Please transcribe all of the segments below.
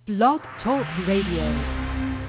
Blog Talk Radio.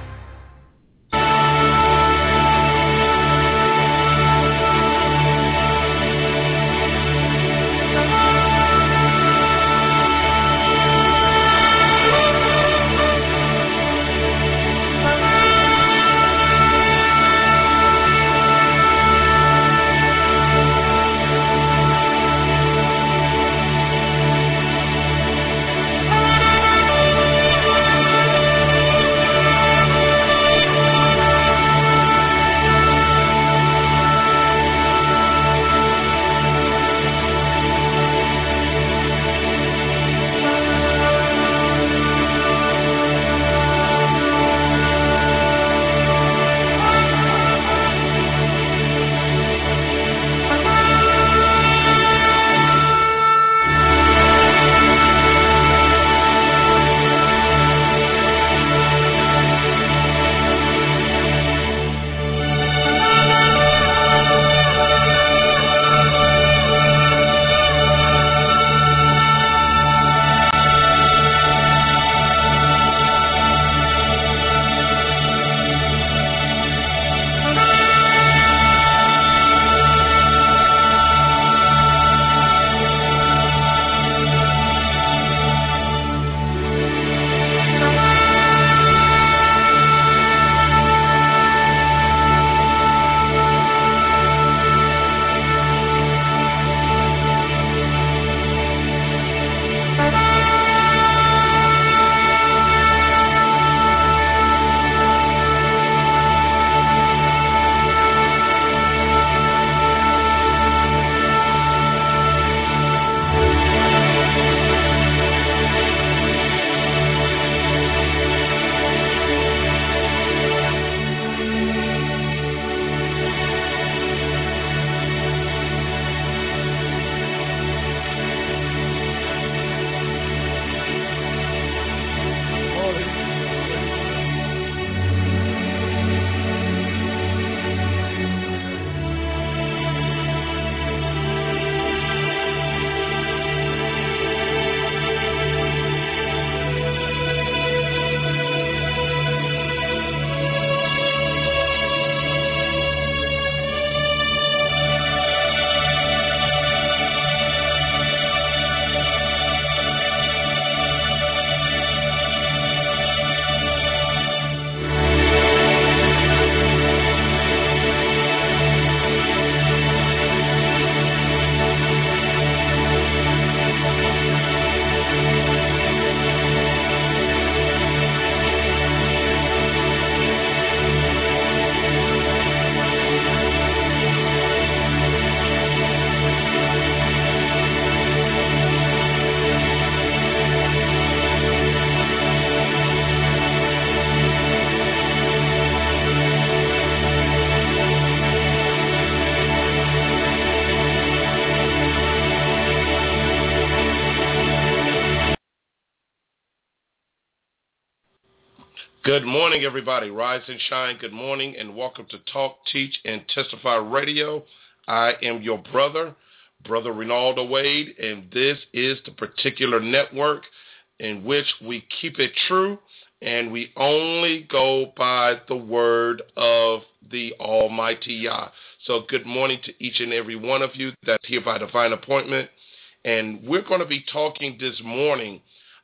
Good morning, everybody. Rise and shine. Good morning, and welcome to Talk, Teach, and Testify Radio. I am your brother, Brother Ronaldo Wade, and this is the particular network in which we keep it true, and we only go by the word of the Almighty Yah. So good morning to each and every one of you that's here by divine appointment, and we're going to be talking this morning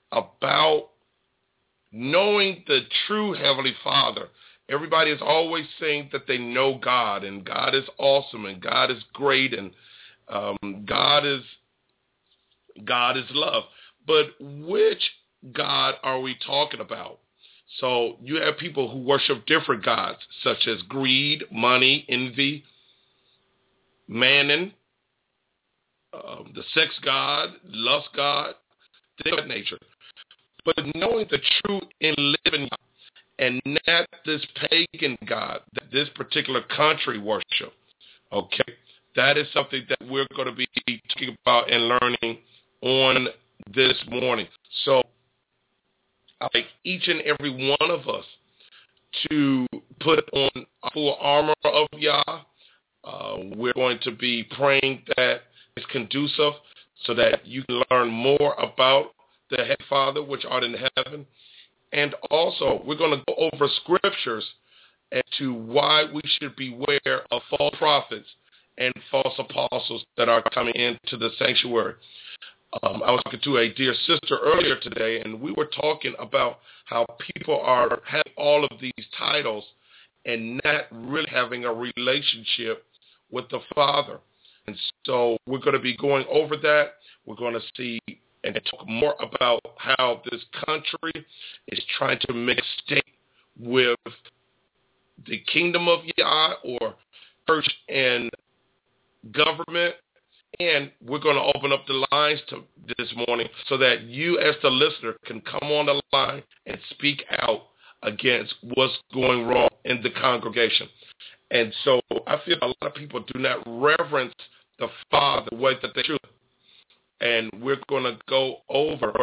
about knowing the true Heavenly Father. Everybody is always saying that they know God, and God is awesome, and God is great, and God is love. But which God are we talking about? So you have people who worship different gods, such as greed, money, envy, mammon, the sex god, lust god, things of that nature. But knowing the true and living God, and not this pagan God that this particular country worship, okay, that is something that we're going to be talking about and learning on this morning. So I like each and every one of us to put on a full armor of Yah. We're going to be praying that it's conducive so that you can learn more about the Heavenly Father which art in heaven, And also, we're going to go over scriptures as to why we should beware of false prophets and false apostles that are coming into the sanctuary. I was talking to a dear sister earlier today, and we were talking about how people are having all of these titles and not really having a relationship with the Father. And so we're going to be going over that. We're going to see and talk more about how this country is trying to mix state with the kingdom of Yah, or church and government. And we're going to open up the lines this morning so that you as the listener can come on the line and speak out against what's going wrong in the congregation. And so I feel a lot of people do not reverence the Father the way that they should. And we're going to go over,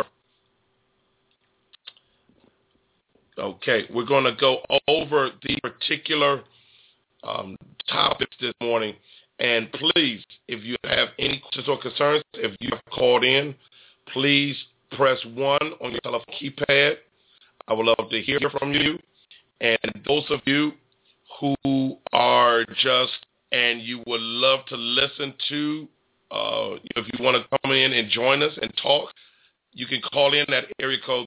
we're going to go over the particular topics this morning. And please, if you have any questions or concerns, if you have called in, please press 1 on your telephone keypad. I would love to hear from you. And those of you who are and you would love to listen to, if you want to come in and join us and talk, you can call in at area code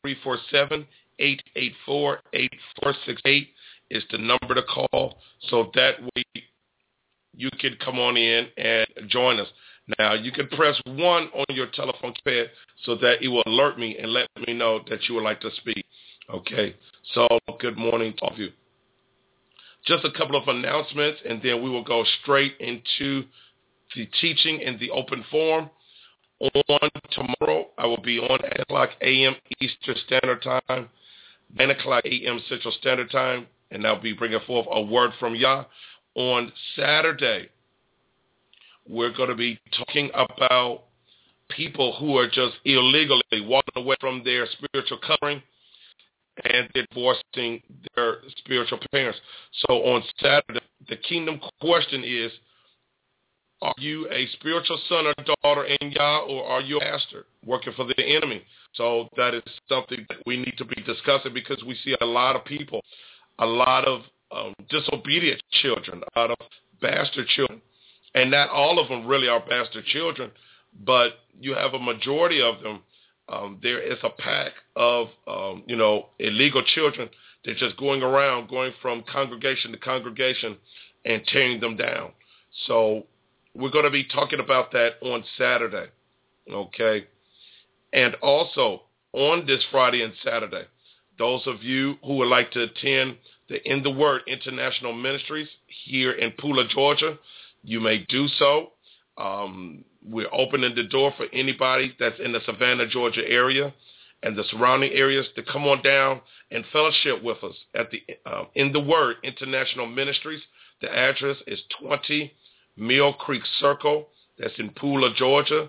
347-884-8468 is the number to call. So that way you can come on in and join us. Now, you can press 1 on your telephone keypad so that it will alert me and let me know that you would like to speak. Okay, so good morning to all of you. Just a couple of announcements, and then we will go straight into the teaching in the open forum. On tomorrow, I will be on 8 o'clock a.m. Eastern Standard Time, 9 o'clock a.m. Central Standard Time, and I'll be bringing forth a word from Yah. On Saturday, we're going to be talking about people who are just illegally walking away from their spiritual covering and divorcing their spiritual parents. So on Saturday, the kingdom question is, are you a spiritual son or daughter in Yah, or are you a pastor working for the enemy? So that is something that we need to be discussing, because we see a lot of people, a lot of disobedient children, a lot of bastard children. And not all of them really are bastard children, but you have a majority of them. There is a pack of, illegal children. They're just going around, going from congregation to congregation and tearing them down. So we're going to be talking about that on Saturday, okay? And also on this Friday and Saturday, those of you who would like to attend the In the Word International Ministries here in Pooler, Georgia, you may do so. We're opening the door for anybody that's in the Savannah, Georgia area and the surrounding areas to come on down and fellowship with us at the In the Word International Ministries. The address is 20 Mill Creek Circle. That's in Pooler, Georgia,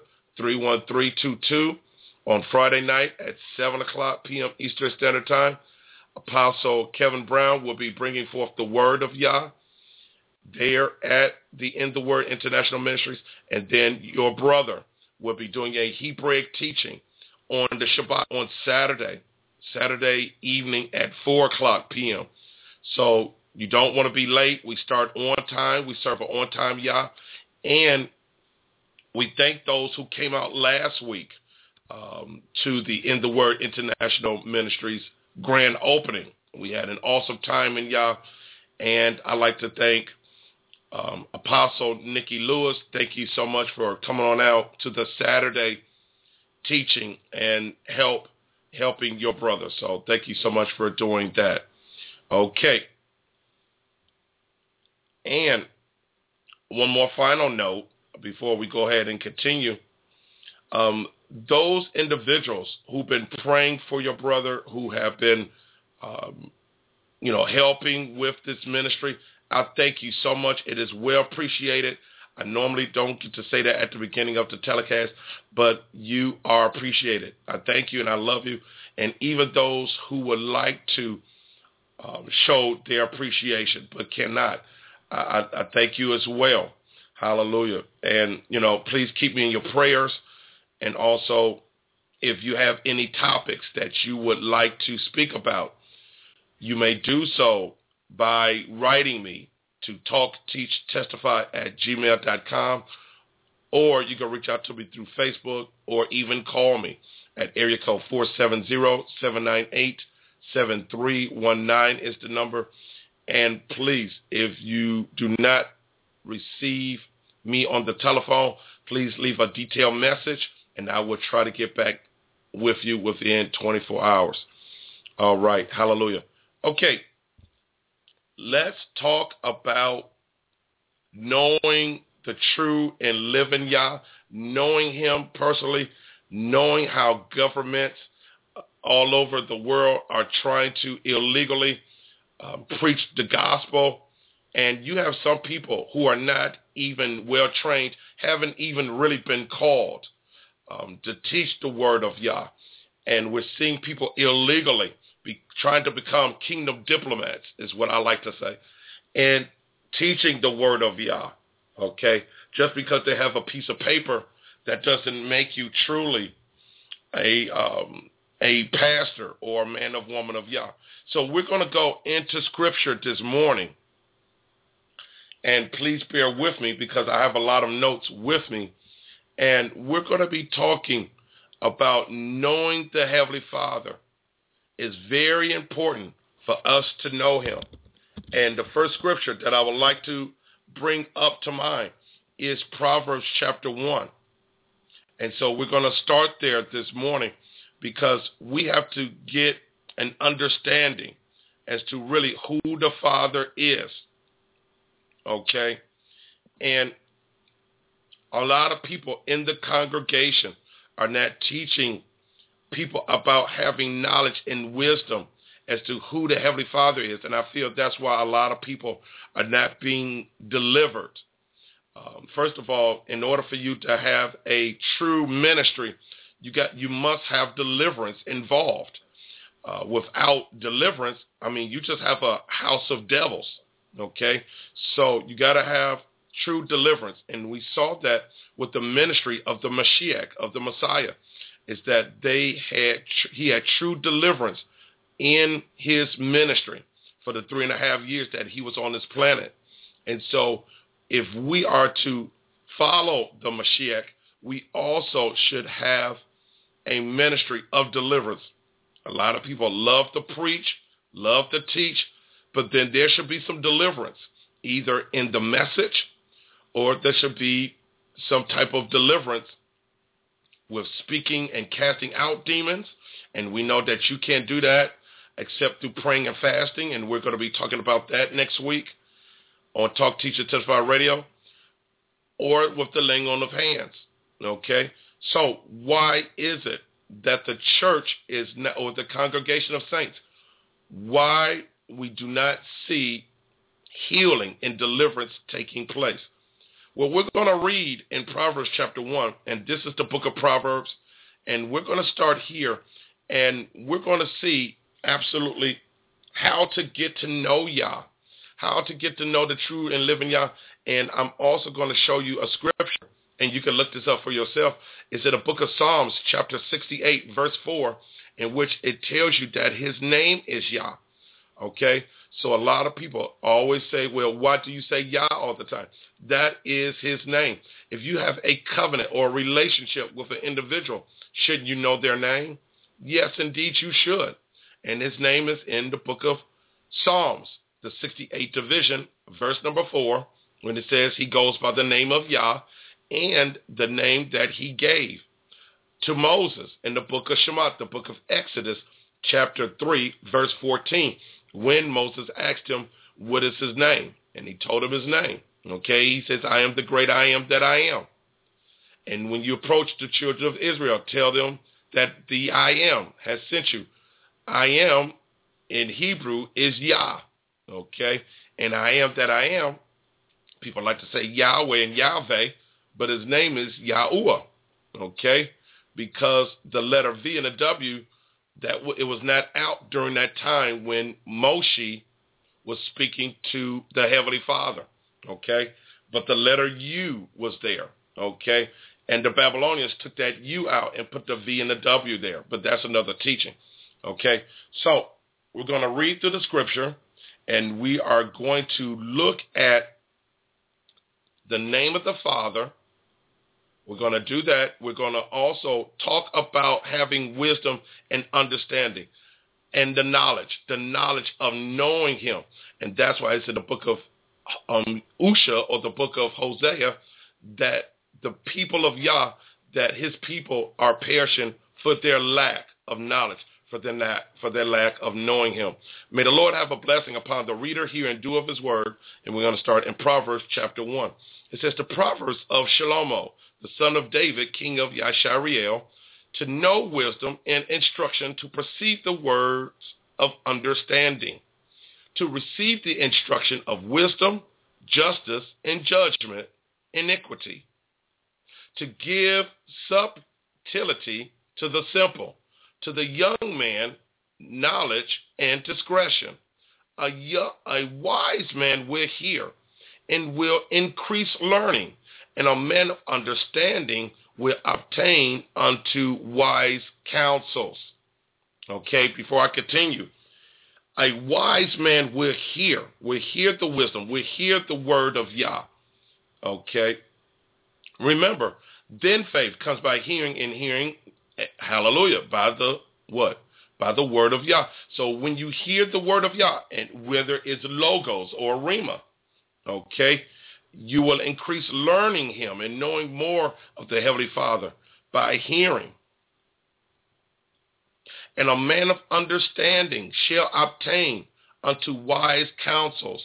31322 on Friday night at 7 o'clock p.m. Eastern Standard Time. Apostle Kevin Brown will be bringing forth the word of Yah there at the In the Word International Ministries. And then your brother will be doing a Hebraic teaching on the Shabbat on Saturday evening at 4 o'clock p.m. So you don't want to be late. We start on time. We serve an on-time Yah. And we thank those who came out last week to the In the Word International Ministries grand opening. We had an awesome time in Yah. And I'd like to thank Apostle Nikki Lewis. Thank you so much for coming on out to the Saturday teaching and helping your brother. So thank you so much for doing that. Okay. And one more final note before we go ahead and continue. Those individuals who've been praying for your brother, who have been, helping with this ministry, I thank you so much. It is well appreciated. I normally don't get to say that at the beginning of the telecast, but you are appreciated. I thank you and I love you. And even those who would like to show their appreciation but cannot, I thank you as well. Hallelujah. And, please keep me in your prayers. And also, if you have any topics that you would like to speak about, you may do so by writing me to talkteachtestify@gmail.com, or you can reach out to me through Facebook or even call me at area code 470-798-7319 is the number. And please, if you do not receive me on the telephone, please leave a detailed message, and I will try to get back with you within 24 hours. All right. Hallelujah. Okay. Let's talk about knowing the true and living Yah, knowing him personally, knowing how governments all over the world are trying to illegally preach the gospel. And you have some people who are not even well trained, haven't even really been called to teach the word of Yah. And we're seeing people illegally trying to become kingdom diplomats, is what I like to say, and teaching the word of Yah. Okay, just because they have a piece of paper, that doesn't make you truly a pastor or a man or woman of Yah. So we're going to go into Scripture this morning, and please bear with me because I have a lot of notes with me, and we're going to be talking about knowing the Heavenly Father. Is very important for us to know him. And the first scripture that I would like to bring up to mind is Proverbs chapter 1. And so we're going to start there this morning because we have to get an understanding as to really who the Father is. Okay? And a lot of people in the congregation are not teaching people about having knowledge and wisdom as to who the Heavenly Father is. And I feel that's why a lot of people are not being delivered. First of all, in order for you to have a true ministry, you must have deliverance involved. Without deliverance, you just have a house of devils. Okay? So you got to have true deliverance. And we saw that with the ministry of the Mashiach, of the Messiah, is that he had true deliverance in his ministry for the 3.5 years that he was on this planet. And so if we are to follow the Mashiach, we also should have a ministry of deliverance. A lot of people love to preach, love to teach, but then there should be some deliverance, either in the message or there should be some type of deliverance with speaking and casting out demons. And we know that you can't do that except through praying and fasting. And we're going to be talking about that next week on Talk, Teach, and Testify Radio, or with the laying on of hands. Okay? So why is it that the church is not, or the congregation of saints, why we do not see healing and deliverance taking place? Well, we're going to read in Proverbs chapter 1, and this is the book of Proverbs, and we're going to start here, and we're going to see absolutely how to get to know Yah, how to get to know the true and living Yah, and I'm also going to show you a scripture, and you can look this up for yourself. It's in the book of Psalms, chapter 68, verse 4, in which it tells you that his name is Yah. Okay? So a lot of people always say, well, why do you say Yah all the time? That is his name. If you have a covenant or a relationship with an individual, shouldn't you know their name? Yes, indeed you should. And his name is in the book of Psalms, the 68th division, verse number 4, when it says he goes by the name of Yah and the name that he gave to Moses in the book of Shemot, the book of Exodus, chapter 3, verse 14. When Moses asked him, what is his name? And he told him his name. Okay, he says, I am the great I am that I am. And when you approach the children of Israel, tell them that the I am has sent you. I am in Hebrew is Yah. Okay, and I am that I am, people like to say Yahweh and Yahweh, but his name is Yahuwah. Okay, because the letter V and the W, that it was not out during that time when Moshe was speaking to the Heavenly Father, okay? But the letter U was there, okay? And the Babylonians took that U out and put the V and the W there. But that's another teaching. Okay? So we're going to read through the scripture, and we are going to look at the name of the Father. We're going to do that. We're going to also talk about having wisdom and understanding and the knowledge of knowing him. And that's why it's in the book of Usha, or the book of Hosea, that the people of Yah, that his people are perishing for their lack of knowledge, for their lack of knowing him. May the Lord have a blessing upon the reader, hearer, and doer of his word. And we're going to start in Proverbs chapter 1. It says, the Proverbs of Shlomo, the son of David, king of Yashariel, to know wisdom and instruction, to perceive the words of understanding, to receive the instruction of wisdom, justice, and judgment, iniquity, to give subtlety to the simple, to the young man knowledge and discretion. A wise man will hear and will increase learning, and a man of understanding will obtain unto wise counsels. Okay, before I continue, a wise man will hear the wisdom, will hear the word of Yah. Okay, remember, then faith comes by hearing, and hearing, hallelujah, by the what? By the word of Yah. So when you hear the word of Yah, and whether it's logos or rhema, okay, you will increase learning him and knowing more of the Heavenly Father by hearing. And a man of understanding shall obtain unto wise counsels.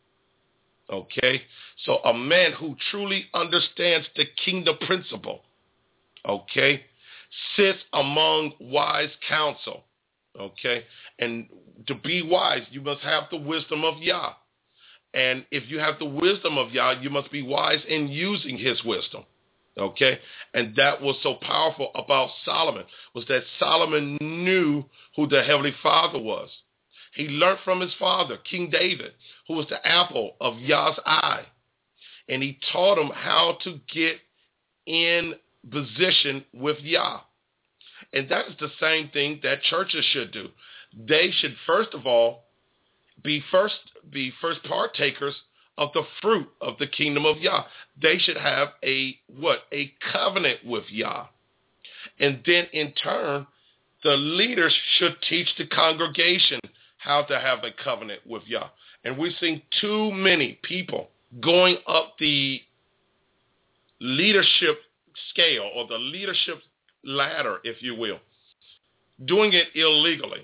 Okay, so a man who truly understands the kingdom principle, okay, sits among wise counsel. Okay, and to be wise, you must have the wisdom of Yah. And if you have the wisdom of Yah, you must be wise in using his wisdom. Okay, and that was so powerful about Solomon, was that Solomon knew who the Heavenly Father was. He learned from his father, King David, who was the apple of Yah's eye. And he taught him how to get in position with Yah. And that is the same thing that churches should do. They should, first of all, be first partakers of the fruit of the kingdom of Yah. They should have a covenant with Yah. And then in turn, the leaders should teach the congregation how to have a covenant with Yah. And we're seeing too many people going up the leadership scale, or the leadership ladder, if you will, doing it illegally.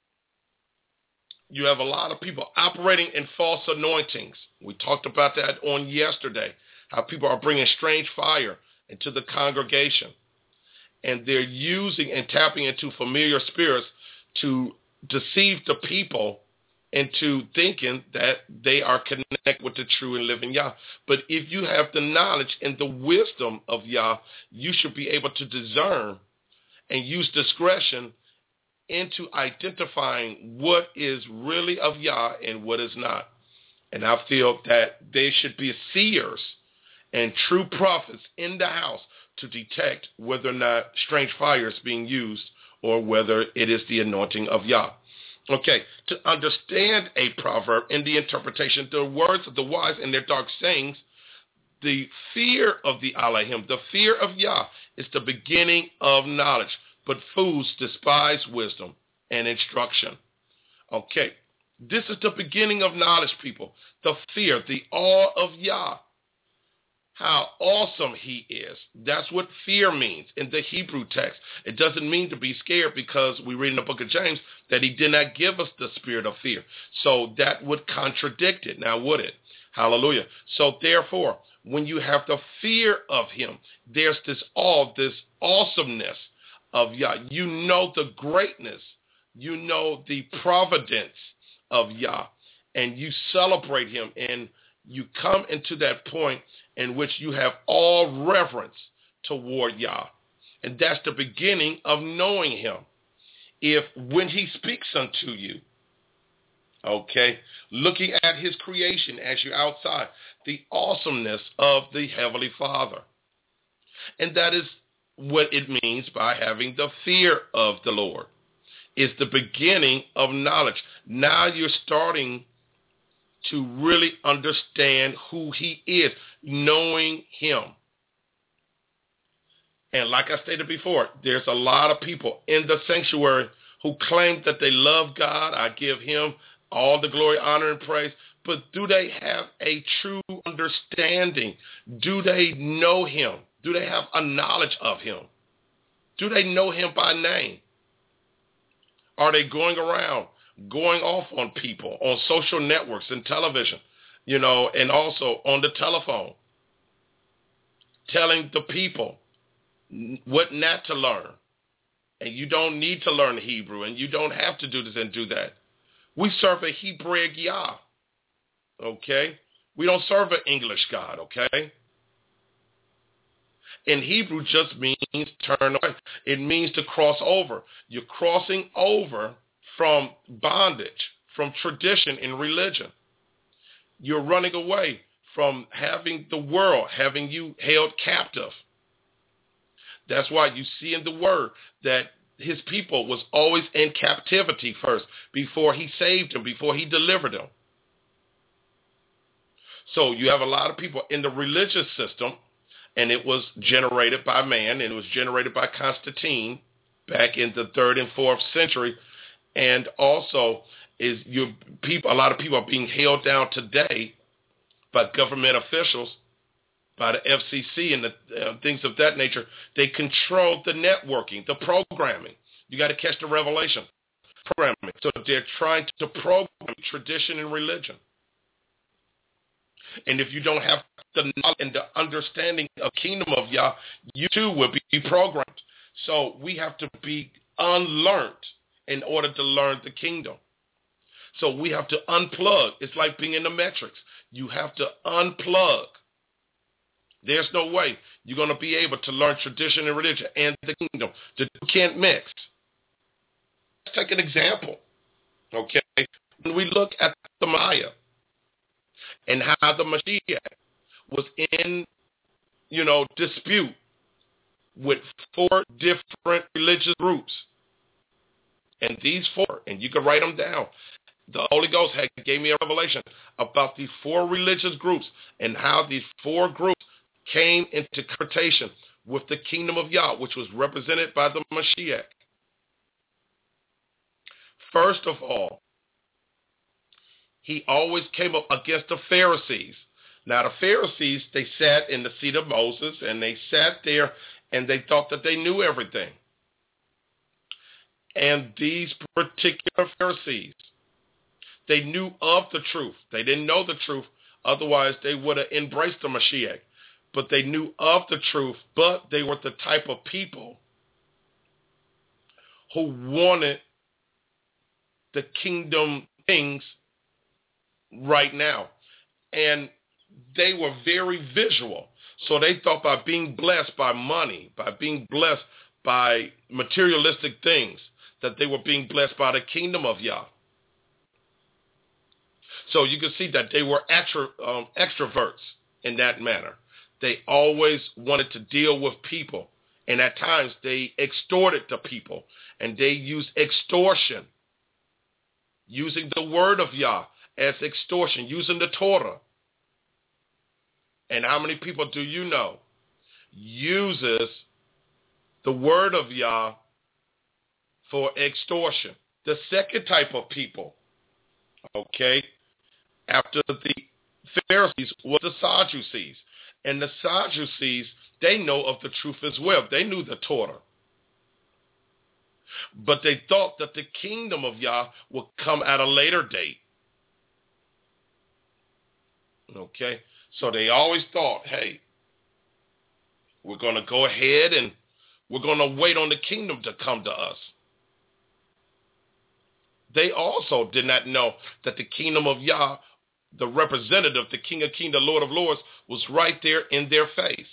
You have a lot of people operating in false anointings. We talked about that on yesterday, how people are bringing strange fire into the congregation. And they're using and tapping into familiar spirits to deceive the people into thinking that they are connected with the true and living Yah. But if you have the knowledge and the wisdom of Yah, you should be able to discern and use discretion into identifying what is really of Yah and what is not. And I feel that there should be seers and true prophets in the house to detect whether or not strange fire is being used, or whether it is the anointing of Yah. Okay, to understand a proverb in the interpretation, the words of the wise and their dark sayings, the fear of the Elohim, the fear of Yah, is the beginning of knowledge. But fools despise wisdom and instruction. Okay, this is the beginning of knowledge, people. The fear, the awe of Yah. How awesome he is. That's what fear means in the Hebrew text. It doesn't mean to be scared, because we read in the book of James that he did not give us the spirit of fear. So that would contradict it, now would it? Hallelujah. So therefore, when you have the fear of him, there's this awe, this awesomeness of Yah. You know the greatness. You know the providence of Yah. And you celebrate him, and you come into that point in which you have all reverence toward Yah. And that's the beginning of knowing him. If when he speaks unto you, okay, looking at his creation as you're outside, the awesomeness of the Heavenly Father. And that is what it means by having the fear of the Lord. It's the beginning of knowledge. Now you're starting to really understand who he is, knowing him. And like I stated before, there's a lot of people in the sanctuary who claim that they love God. I give him all the glory, honor, and praise. But do they have a true understanding? Do they know him? Do they have a knowledge of him? Do they know him by name? Are they going around, going off on people, on social networks and television, and also on the telephone, telling the people what not to learn? And you don't need to learn Hebrew, and you don't have to do this and do that. We serve a Hebraic Yah, okay? We don't serve an English God, okay? And Hebrew just means turn away. It means to cross over. You're crossing over from bondage, from tradition in religion. You're running away from having the world, having you held captive. That's why you see in the word that his people was always in captivity first before he saved them, before he delivered them. So you have a lot of people in the religious system, and it was generated by man, and it was generated by Constantine back in the 3rd and 4th century. And also a lot of people are being held down today by government officials, by the FCC and the things of that nature. They control the networking, the programming. You got to catch the revelation. Programming. So they're trying to program tradition and religion. And if you don't have the knowledge and the understanding of kingdom of Yah, you too will be programmed. So we have to be unlearned in order to learn the kingdom. So we have to unplug. It's like being in the Matrix. You have to unplug. There's no way you're going to be able to learn tradition and religion and the kingdom. The two can't mix. Let's take an example, okay? When we look at the Maya and how the Mashiach was in, dispute with 4 different religious groups. And these 4, and you can write them down, the Holy Ghost gave me a revelation about these 4 religious groups and how these 4 groups came into confrontation with the kingdom of Yah, which was represented by the Mashiach. First of all, he always came up against the Pharisees. Now, the Pharisees, they sat in the seat of Moses, and they sat there, and they thought that they knew everything. And these particular Pharisees, they knew of the truth. They didn't know the truth. Otherwise, they would have embraced the Mashiach. But they knew of the truth, but they were the type of people who wanted the kingdom things right now. And they were very visual. So they thought by being blessed by money, by being blessed by materialistic things, that they were being blessed by the kingdom of Yah. So you can see that they were extroverts in that manner. They always wanted to deal with people. And at times they extorted the people. And they used extortion, using the word of Yah as extortion, using the Torah. And how many people do you know uses the word of Yah for extortion? The second type of people, okay, after the Pharisees was the Sadducees. And the Sadducees, they know of the truth as well. They knew the Torah. But they thought that the kingdom of Yah would come at a later date. Okay? So they always thought, hey, we're going to go ahead and we're going to wait on the kingdom to come to us. They also did not know that the kingdom of Yah, the representative, the King of Kings, the Lord of Lords, was right there in their face.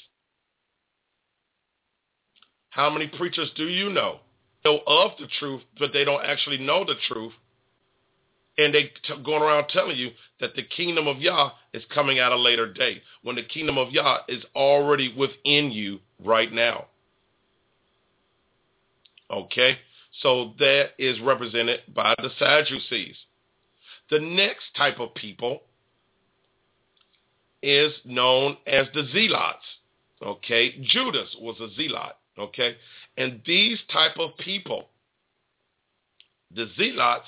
How many preachers do you know of the truth, but they don't actually know the truth, And they going around telling you that the kingdom of Yah is coming at a later date, when the kingdom of Yah is already within you right now. Okay? So that is represented by the Sadducees. The next type of people is known as the Zealots. Okay? Judas was a Zealot. Okay? And these type of people, the Zealots,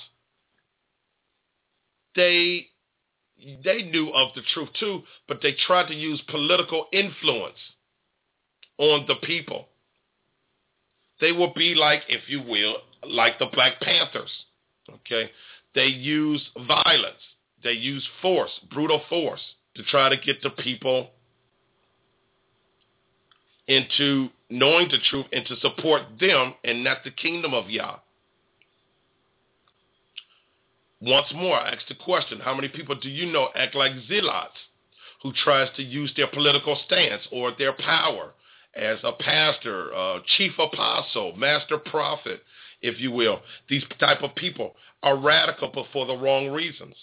they knew of the truth too, but they tried to use political influence on the people. They will be like, if you will, like the Black Panthers. Okay? They use violence. They use force, brutal force, to try to get the people into knowing the truth and to support them and not the kingdom of Yah. Once more, I ask the question, how many people do you know act like zealots who tries to use their political stance or their power as a pastor, chief apostle, master prophet, if you will? These type of people are radical but for the wrong reasons.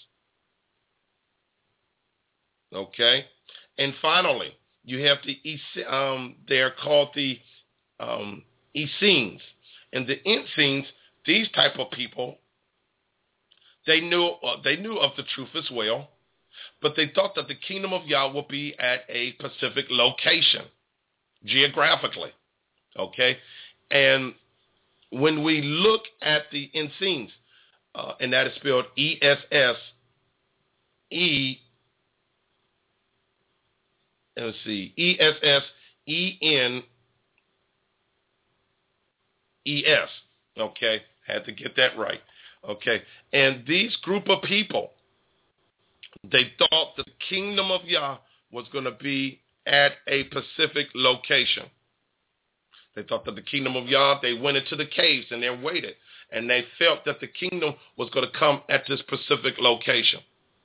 Okay? And finally, you have they're called the Essenes. And the Essenes, these type of people, they knew of the truth as well, but they thought that the kingdom of Yah would be at a specific location, geographically, okay? And when we look at the Essenes, and that is spelled E-S-S-E, let's see, E-S-S-E-N-E-S, okay? Had to get that right. Okay, and these group of people, they thought the kingdom of Yah was going to be at a specific location. They thought that the kingdom of Yah, they went into the caves and they waited, and they felt that the kingdom was going to come at this specific location.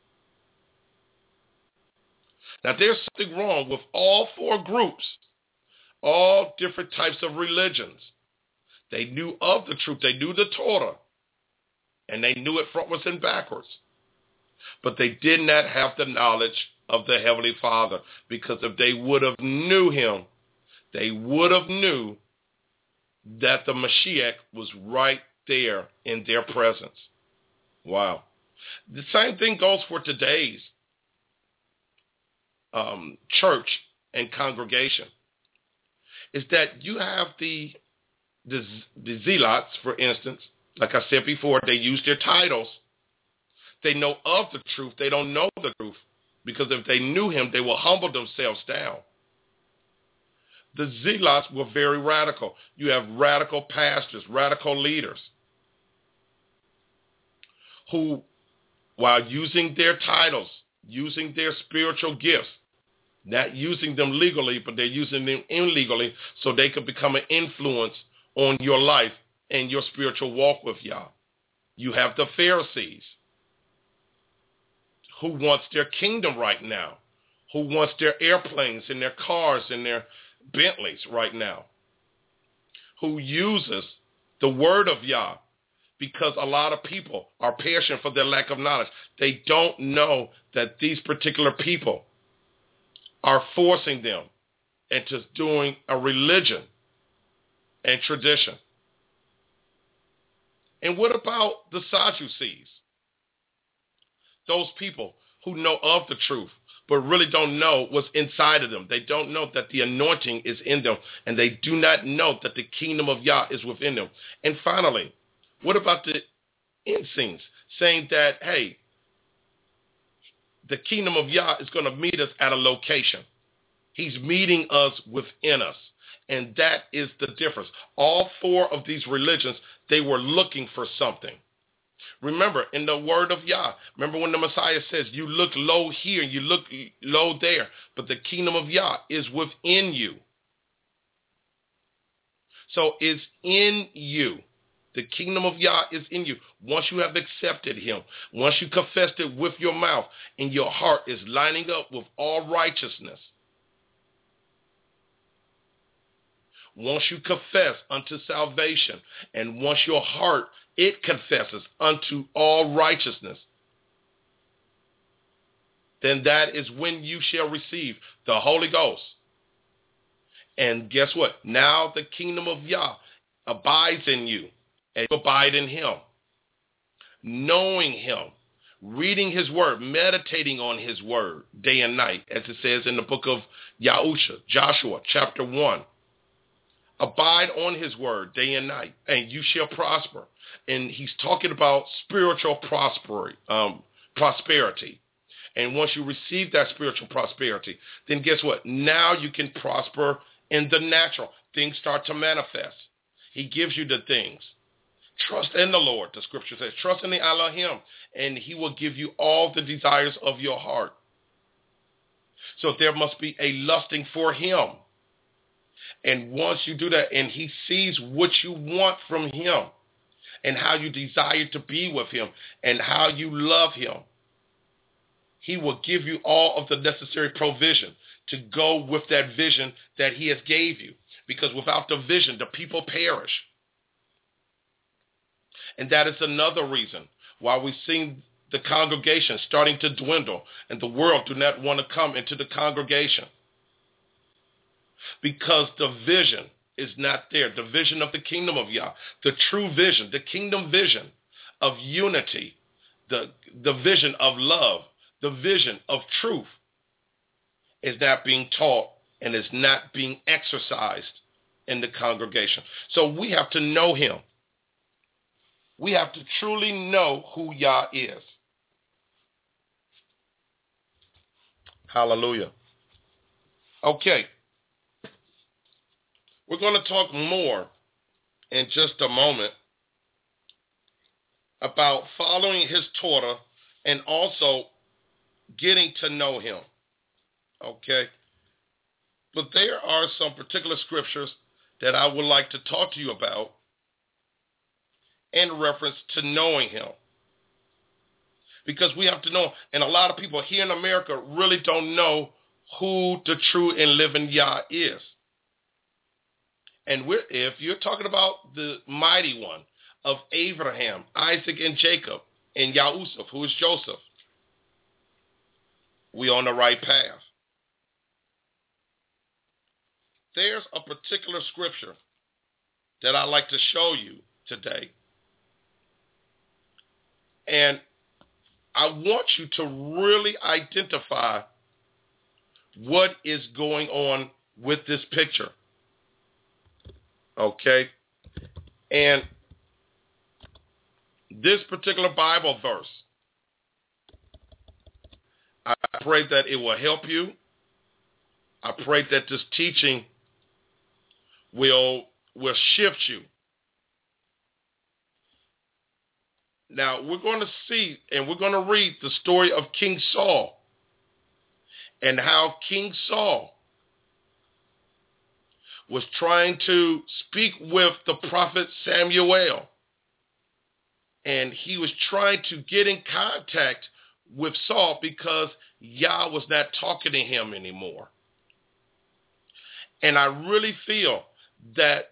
Now, there's something wrong with all four groups, all different types of religions. They knew of the truth. They knew the Torah. And they knew it frontwards and backwards. But they did not have the knowledge of the Heavenly Father. Because if they would have knew him, they would have knew that the Mashiach was right there in their presence. Wow. The same thing goes for today's church and congregation. Is that you have the zealots, for instance. Like I said before, they use their titles. They know of the truth. They don't know the truth. Because if they knew him, they will humble themselves down. The zealots were very radical. You have radical pastors, radical leaders, who, while using their titles, using their spiritual gifts, not using them legally, but they're using them illegally so they could become an influence on your life and your spiritual walk with Yah. You have the Pharisees, who wants their kingdom right now, who wants their airplanes and their cars and their Bentleys right now, who uses the word of Yah, because a lot of people are perishing for their lack of knowledge. They don't know that these particular people are forcing them into doing a religion and tradition. And what about the Sadducees? Those people who know of the truth, but really don't know what's inside of them. They don't know that the anointing is in them, and they do not know that the kingdom of Yah is within them. And finally, what about the Essenes, saying that, hey, the kingdom of Yah is going to meet us at a location. He's meeting us within us. And that is the difference. All four of these religions, they were looking for something. Remember, in the word of Yah, remember when the Messiah says, you look low here, you look low there, but the kingdom of Yah is within you. So it's in you. The kingdom of Yah is in you. Once you have accepted him, once you confessed it with your mouth, and your heart is lining up with all righteousness, once you confess unto salvation, and once your heart, it confesses unto all righteousness, then that is when you shall receive the Holy Ghost. And guess what? Now the kingdom of Yah abides in you, and you abide in him. Knowing him, reading his word, meditating on his word day and night, as it says in the book of Joshua, chapter 1. Abide on his word day and night, and you shall prosper. And he's talking about spiritual prosperity. And once you receive that spiritual prosperity, then guess what? Now you can prosper in the natural. Things start to manifest. He gives you the things. Trust in the Lord, the scripture says. Trust in the Elohim, and he will give you all the desires of your heart. So there must be a lusting for him. And once you do that, and he sees what you want from him, and how you desire to be with him, and how you love him, he will give you all of the necessary provision to go with that vision that he has gave you. Because without the vision, the people perish. And that is another reason why we've seen the congregation starting to dwindle, and the world do not want to come into the congregation. Because the vision is not there. The vision of the kingdom of Yah, the true vision, the kingdom vision of unity, the vision of love, the vision of truth is not being taught and is not being exercised in the congregation. So we have to know him. We have to truly know who Yah is. Hallelujah. Okay. We're going to talk more in just a moment about following his Torah and also getting to know him. Okay? But there are some particular scriptures that I would like to talk to you about in reference to knowing him. Because we have to know, and a lot of people here in America really don't know who the true and living Yah is. And if you're talking about the mighty one of Abraham, Isaac, and Jacob, and Yahusuf, who is Joseph, we're on the right path. There's a particular scripture that I'd like to show you today. And I want you to really identify what is going on with this picture. Okay? And this particular Bible verse, I pray that it will help you. I pray that this teaching will shift you. Now, we're going to see and we're going to read the story of King Saul and how King Saul was trying to speak with the prophet Samuel. And he was trying to get in contact with Saul because Yah was not talking to him anymore. And I really feel that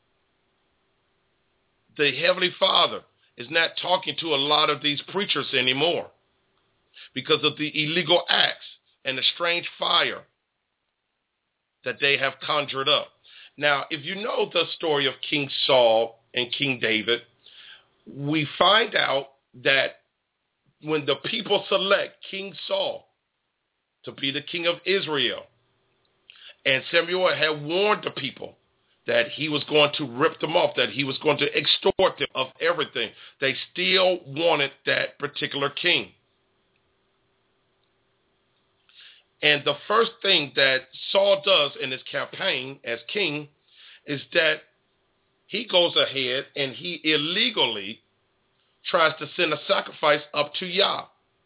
the Heavenly Father is not talking to a lot of these preachers anymore because of the illegal acts and the strange fire that they have conjured up. Now, if you know the story of King Saul and King David, we find out that when the people select King Saul to be the king of Israel, and Samuel had warned the people that he was going to rip them off, that he was going to extort them of everything, they still wanted that particular king. And the first thing that Saul does in his campaign as king is that he goes ahead and he illegally tries to send a sacrifice up to Yah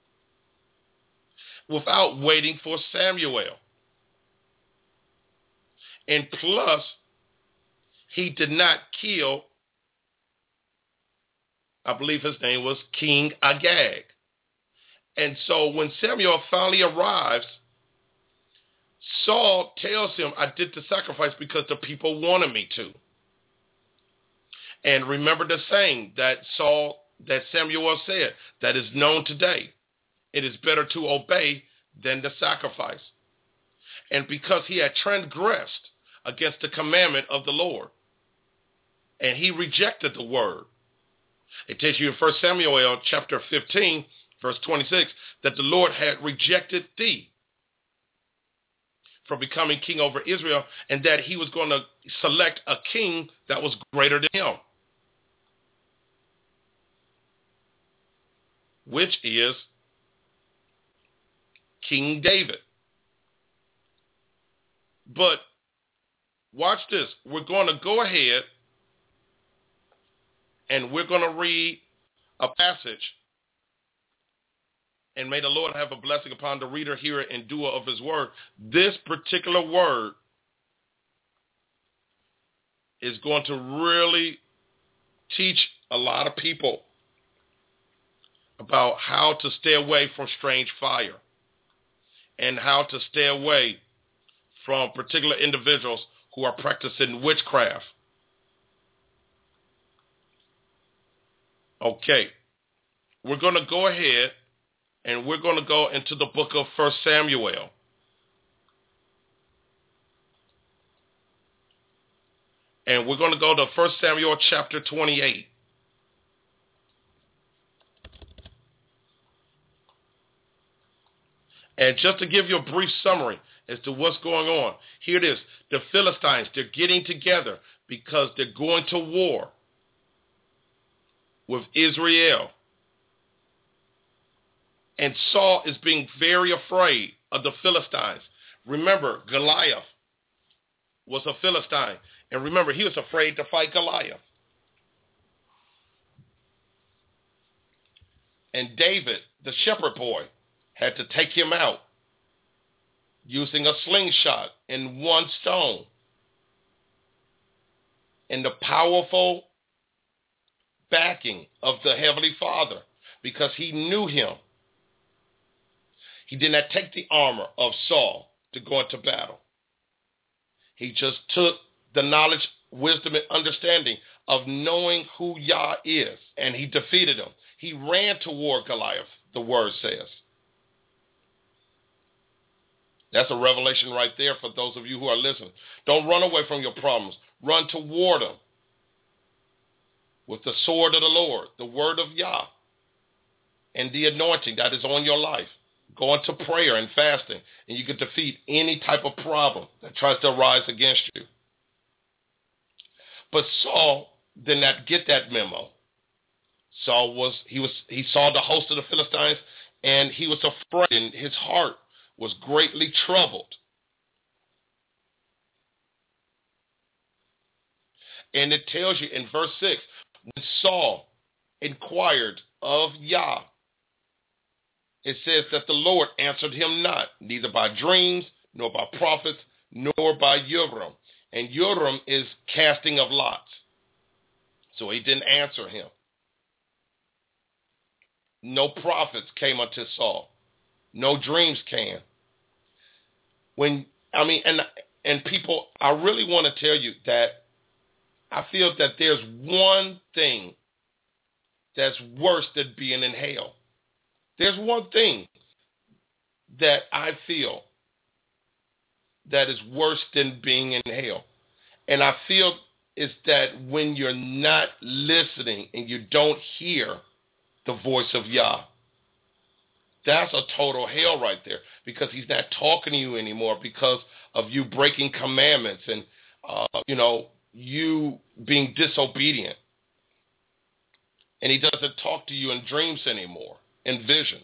without waiting for Samuel. And plus, he did not kill, I believe his name was King Agag. And so when Samuel finally arrives, Saul tells him, I did the sacrifice because the people wanted me to. And remember the saying that Samuel said, that is known today. It is better to obey than the sacrifice. And because he had transgressed against the commandment of the Lord, and he rejected the word. It tells you in 1 Samuel chapter 15, verse 26, that the Lord had rejected thee from becoming king over Israel, and that he was going to select a king that was greater than him, which is King David. But watch this. We're going to go ahead and we're going to read a passage. And may the Lord have a blessing upon the reader, hearer, and doer of his word. This particular word is going to really teach a lot of people about how to stay away from strange fire and how to stay away from particular individuals who are practicing witchcraft. Okay, we're going to go ahead and we're going to go into the book of 1 Samuel. And we're going to go to 1 Samuel chapter 28. And just to give you a brief summary as to what's going on, here it is. The Philistines, they're getting together because they're going to war with Israel. And Saul is being very afraid of the Philistines. Remember, Goliath was a Philistine. And remember, he was afraid to fight Goliath. And David, the shepherd boy, had to take him out using a slingshot and one stone. And the powerful backing of the Heavenly Father, because he knew him. He did not take the armor of Saul to go into battle. He just took the knowledge, wisdom, and understanding of knowing who Yah is, and he defeated him. He ran toward Goliath, the word says. That's a revelation right there for those of you who are listening. Don't run away from your problems. Run toward them with the sword of the Lord, the word of Yah, and the anointing that is on your life. Go into prayer and fasting, and you can defeat any type of problem that tries to arise against you. But Saul did not get that memo. He saw the host of the Philistines, and he was afraid, and his heart was greatly troubled. And it tells you in verse 6, when Saul inquired of Yah, it says that the Lord answered him not, neither by dreams, nor by prophets, nor by Urim. And Urim is casting of lots. So he didn't answer him. No prophets came unto Saul. No dreams came. And people, I really want to tell you that I feel that there's one thing that's worse than being in hell. There's one thing that I feel that is worse than being in hell. And I feel is that when you're not listening and you don't hear the voice of Yah. That's a total hell right there, because he's not talking to you anymore because of you breaking commandments and, you being disobedient. And he doesn't talk to you in dreams anymore, in visions.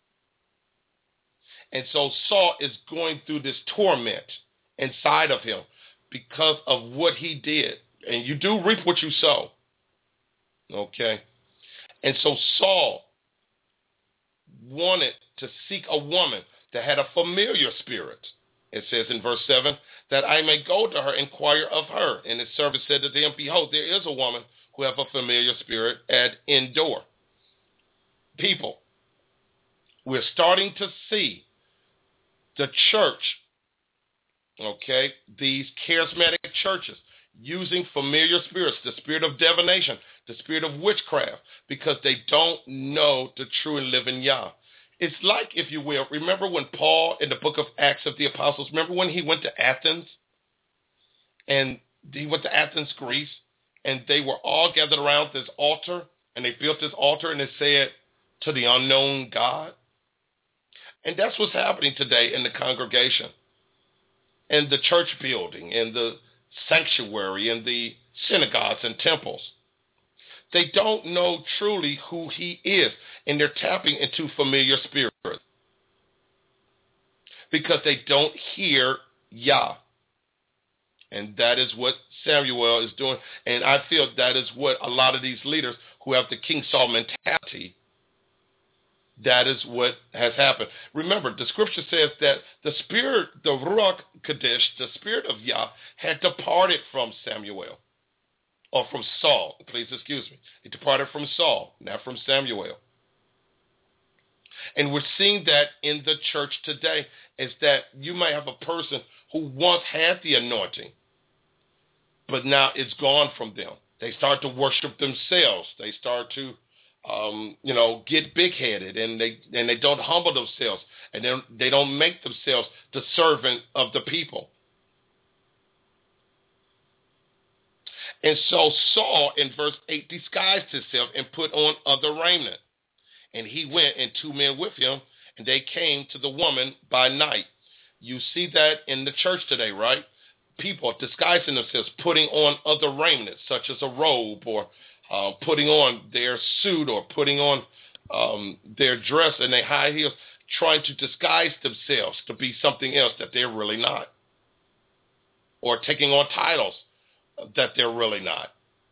And so Saul is going through this torment inside of him because of what he did. And you do reap what you sow. Okay? And so Saul wanted to seek a woman that had a familiar spirit. It says in verse 7, that I may go to her, inquire of her. And his servant said to them, behold, there is a woman who have a familiar spirit at Endor. People, we're starting to see the church, these charismatic churches, using familiar spirits, the spirit of divination, the spirit of witchcraft, because they don't know the true and living Yah. It's like, if you will, remember when Paul in the book of Acts of the Apostles, remember when he went to Athens? And he went to Athens, Greece, and they were all gathered around this altar, and they built this altar, and it said, to the unknown God. And that's what's happening today in the congregation, in the church building, in the sanctuary, in the synagogues and temples. They don't know truly who he is, and they're tapping into familiar spirits because they don't hear Yah. And that is what Samuel is doing. And I feel that is what a lot of these leaders who have the King Saul mentality, that is what has happened. Remember, the scripture says that the spirit, the Ruach Kadesh, the spirit of Yah, had departed from Samuel. Or from Saul, please excuse me. It departed from Saul, not from Samuel. And we're seeing that in the church today, is that you may have a person who once had the anointing, but now it's gone from them. They start to worship themselves. They start to, get big-headed, and they don't humble themselves, and they don't make themselves the servant of the people. And so Saul, in verse 8, disguised himself and put on other raiment. And he went, and 2 men with him, and they came to the woman by night. You see that in the church today, right? People disguising themselves, putting on other raiment, such as a robe, or putting on their suit, or putting on their dress and their high heels, trying to disguise themselves to be something else that they're really not. Or taking on titles that they're really not.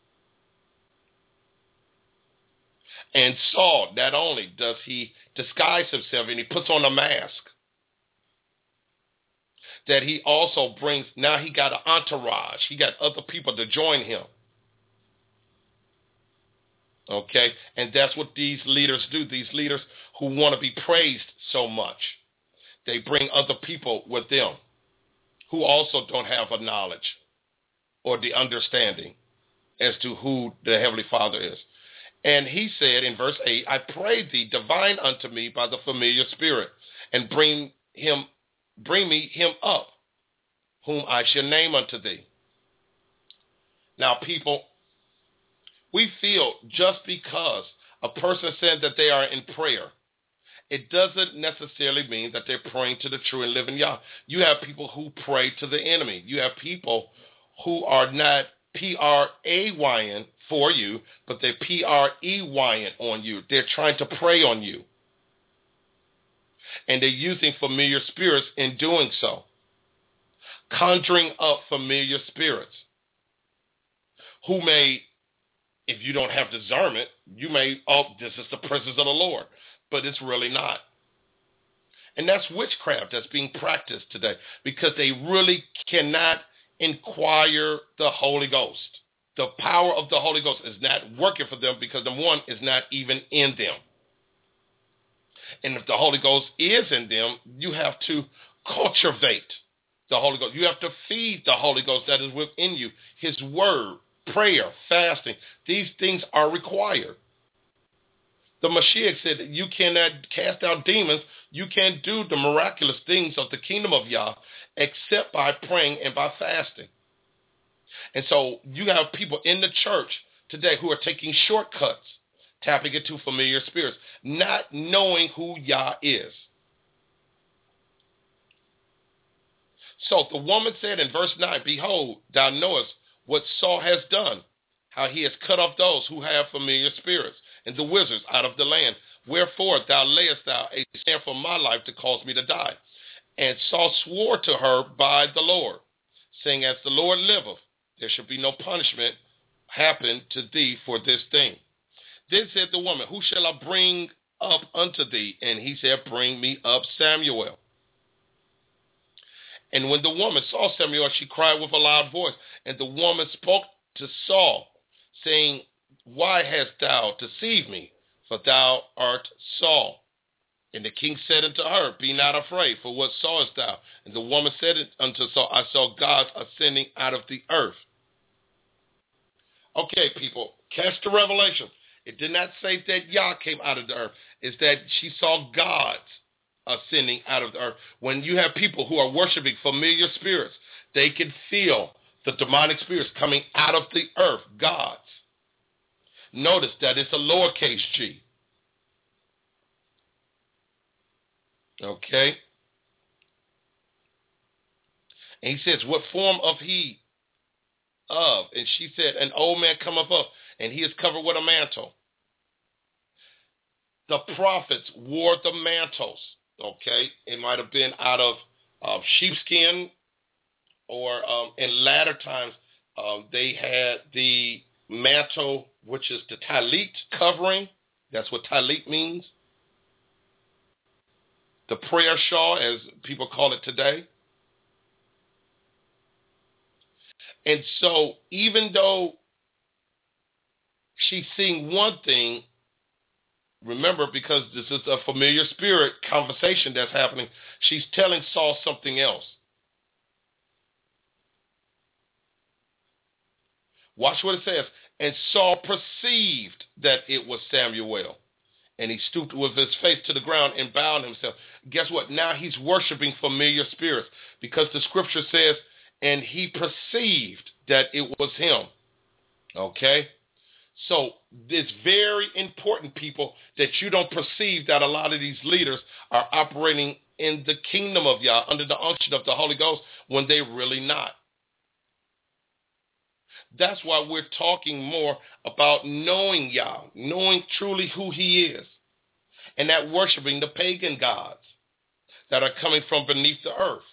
And Saul, not only does he disguise himself and he puts on a mask, that he also brings, now he got an entourage. He got other people to join him. Okay? And that's what these leaders do. These leaders who want to be praised so much, they bring other people with them who also don't have a knowledge or the understanding as to who the Heavenly Father is. And he said in verse 8, I pray thee, divine unto me by the familiar spirit, and bring me him up, whom I shall name unto thee. Now, people, we feel just because a person said that they are in prayer, it doesn't necessarily mean that they're praying to the true and living Yah. You have people who pray to the enemy. You have people who are not P-R-A-Y-N for you, but they're P-R-E-Y-N on you. They're trying to prey on you. And they're using familiar spirits in doing so. Conjuring up familiar spirits. Who may, if you don't have discernment, you may, this is the presence of the Lord. But it's really not. And that's witchcraft that's being practiced today, because they really cannot inquire the Holy Ghost. The power of the Holy Ghost is not working for them because the one is not even in them. And if the Holy Ghost is in them, you have to cultivate the Holy Ghost. You have to feed the Holy Ghost that is within you. His word, prayer, fasting, these things are required. The Mashiach said that you cannot cast out demons. You can't do the miraculous things of the kingdom of Yah except by praying and by fasting. And so you have people in the church today who are taking shortcuts, tapping into familiar spirits, not knowing who Yah is. So the woman said in verse 9, Behold, thou knowest what Saul has done, how he has cut off those who have familiar spirits, and the wizards out of the land. Wherefore thou layest thou a snare for my life to cause me to die. And Saul swore to her by the Lord, saying, As the Lord liveth, there shall be no punishment happen to thee for this thing. Then said the woman, Who shall I bring up unto thee? And he said, Bring me up Samuel. And when the woman saw Samuel, she cried with a loud voice. And the woman spoke to Saul, saying, Why hast thou deceived me? For thou art Saul. And the king said unto her, Be not afraid, for what sawest thou? And the woman said unto Saul, I saw gods ascending out of the earth. Okay, people, catch the revelation. It did not say that Yah came out of the earth. It's that she saw gods ascending out of the earth. When you have people who are worshiping familiar spirits, they can feel the demonic spirits coming out of the earth, gods. Notice that it's a lowercase g. Okay? And he says, what form of he of? And she said, an old man cometh up, and he is covered with a mantle. The prophets wore the mantles. Okay? It might have been out of sheepskin, or in latter times, they had the mantle, which is the talit covering. That's what talit means. The prayer shawl, as people call it today. And so even though she's seeing one thing, remember, because this is a familiar spirit conversation that's happening, she's telling Saul something else. Watch what it says. And Saul perceived that it was Samuel. And he stooped with his face to the ground and bowed himself. Guess what? Now he's worshiping familiar spirits, because the scripture says, and he perceived that it was him. Okay? So it's very important, people, that you don't perceive that a lot of these leaders are operating in the kingdom of Yah under the unction of the Holy Ghost when they're really not. That's why we're talking more about knowing Yah, knowing truly who he is, and not worshiping the pagan gods that are coming from beneath the earth.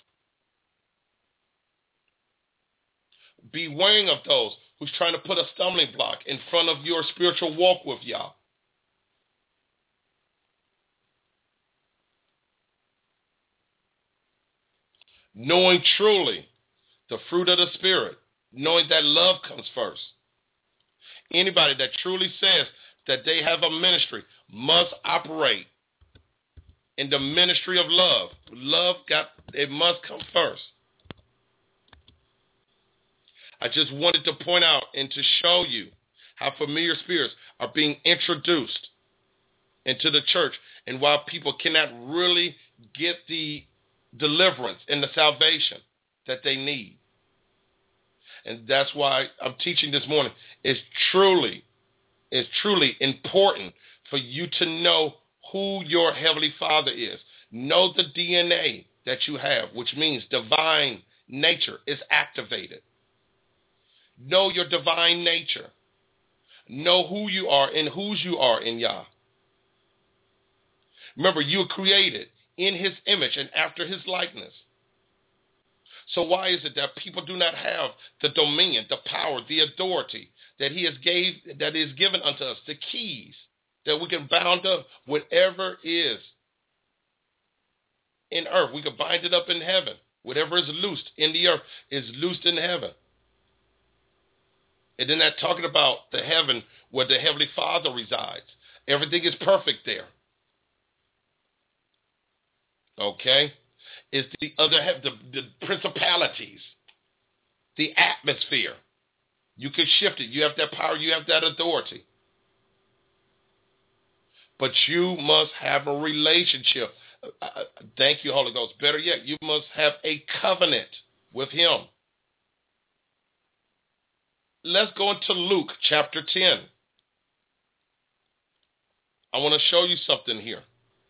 Be wary of those who's trying to put a stumbling block in front of your spiritual walk with Yah. Knowing truly the fruit of the Spirit, knowing that love comes first. Anybody that truly says that they have a ministry must operate in the ministry of love. It must come first. I just wanted to point out and to show you how familiar spirits are being introduced into the church, and why people cannot really get the deliverance and the salvation that they need. And that's why I'm teaching this morning. It's truly important for you to know who your Heavenly Father is. Know the DNA that you have, which means divine nature is activated. Know your divine nature. Know who you are and whose you are in Yah. Remember, you were created in his image and after his likeness. So why is it that people do not have the dominion, the power, the authority that he is given unto us, the keys that we can bound up whatever is in earth? We can bind it up in heaven. Whatever is loosed in the earth is loosed in heaven. And then that talking about the heaven where the Heavenly Father resides. Everything is perfect there. Okay? It's the other, the principalities, the atmosphere. You can shift it. You have that power. You have that authority. But you must have a relationship. Thank you, Holy Ghost. Better yet, you must have a covenant with him. Let's go into Luke chapter 10. I want to show you something here.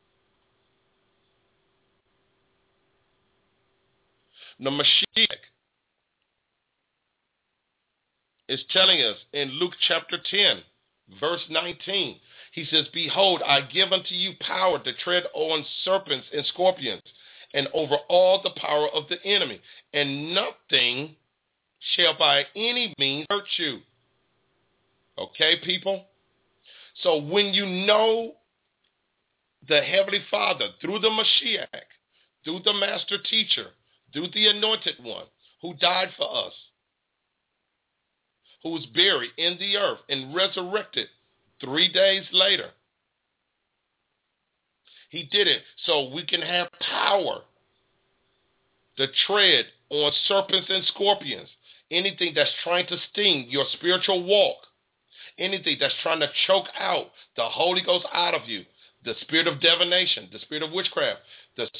The Mashiach is telling us in Luke chapter 10, verse 19. He says, behold, I give unto you power to tread on serpents and scorpions, and over all the power of the enemy, and nothing shall by any means hurt you. Okay, people? So when you know the Heavenly Father through the Mashiach, through the Master Teacher, through the Anointed One who died for us, who was buried in the earth and resurrected 3 days later. He did it so we can have power to tread on serpents and scorpions, anything that's trying to sting your spiritual walk, anything that's trying to choke out the Holy Ghost out of you, the spirit of divination, the spirit of witchcraft, the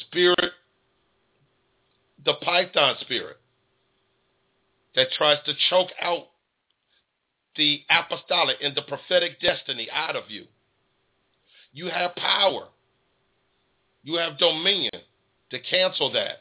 python spirit that tries to choke out the apostolic and the prophetic destiny out of you. You have power. You have dominion to cancel that.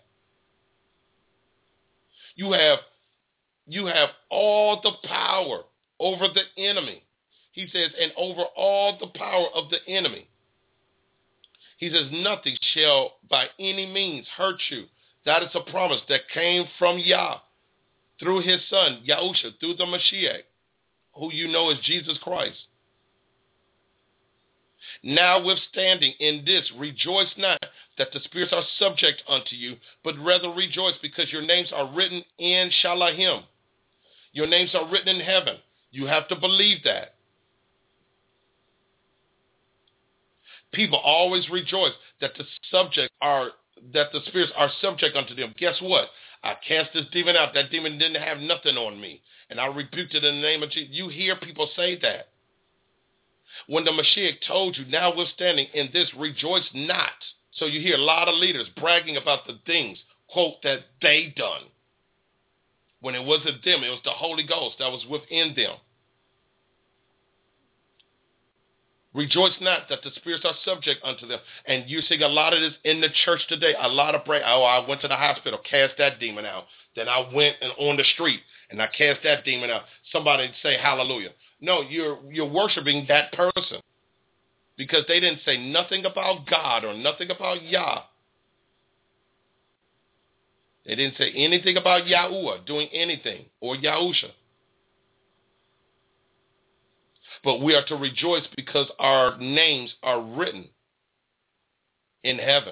You have all the power over the enemy. He says, and over all the power of the enemy. He says, nothing shall by any means hurt you. That is a promise that came from Yah through his son, Yahusha, through the Mashiach, who you know is Jesus Christ. Notwithstanding in this, rejoice not that the spirits are subject unto you, but rather rejoice because your names are written in Shalahim. Your names are written in heaven. You have to believe that. People always rejoice that the spirits are subject unto them. Guess what? I cast this demon out. That demon didn't have nothing on me, and I rebuked it in the name of Jesus. You hear people say that. When the Mashiach told you, notwithstanding in this, rejoice not. So you hear a lot of leaders bragging about the things, quote, that they done. When it wasn't them, it was the Holy Ghost that was within them. Rejoice not that the spirits are subject unto them. And you see a lot of this in the church today. A lot of brag. Oh, I went to the hospital, cast that demon out. Then I went and on the street and I cast that demon out. Somebody say hallelujah. No, you're worshiping that person because they didn't say nothing about God or nothing about Yah. They didn't say anything about Yahuwah doing anything or Yahusha. But we are to rejoice because our names are written in heaven.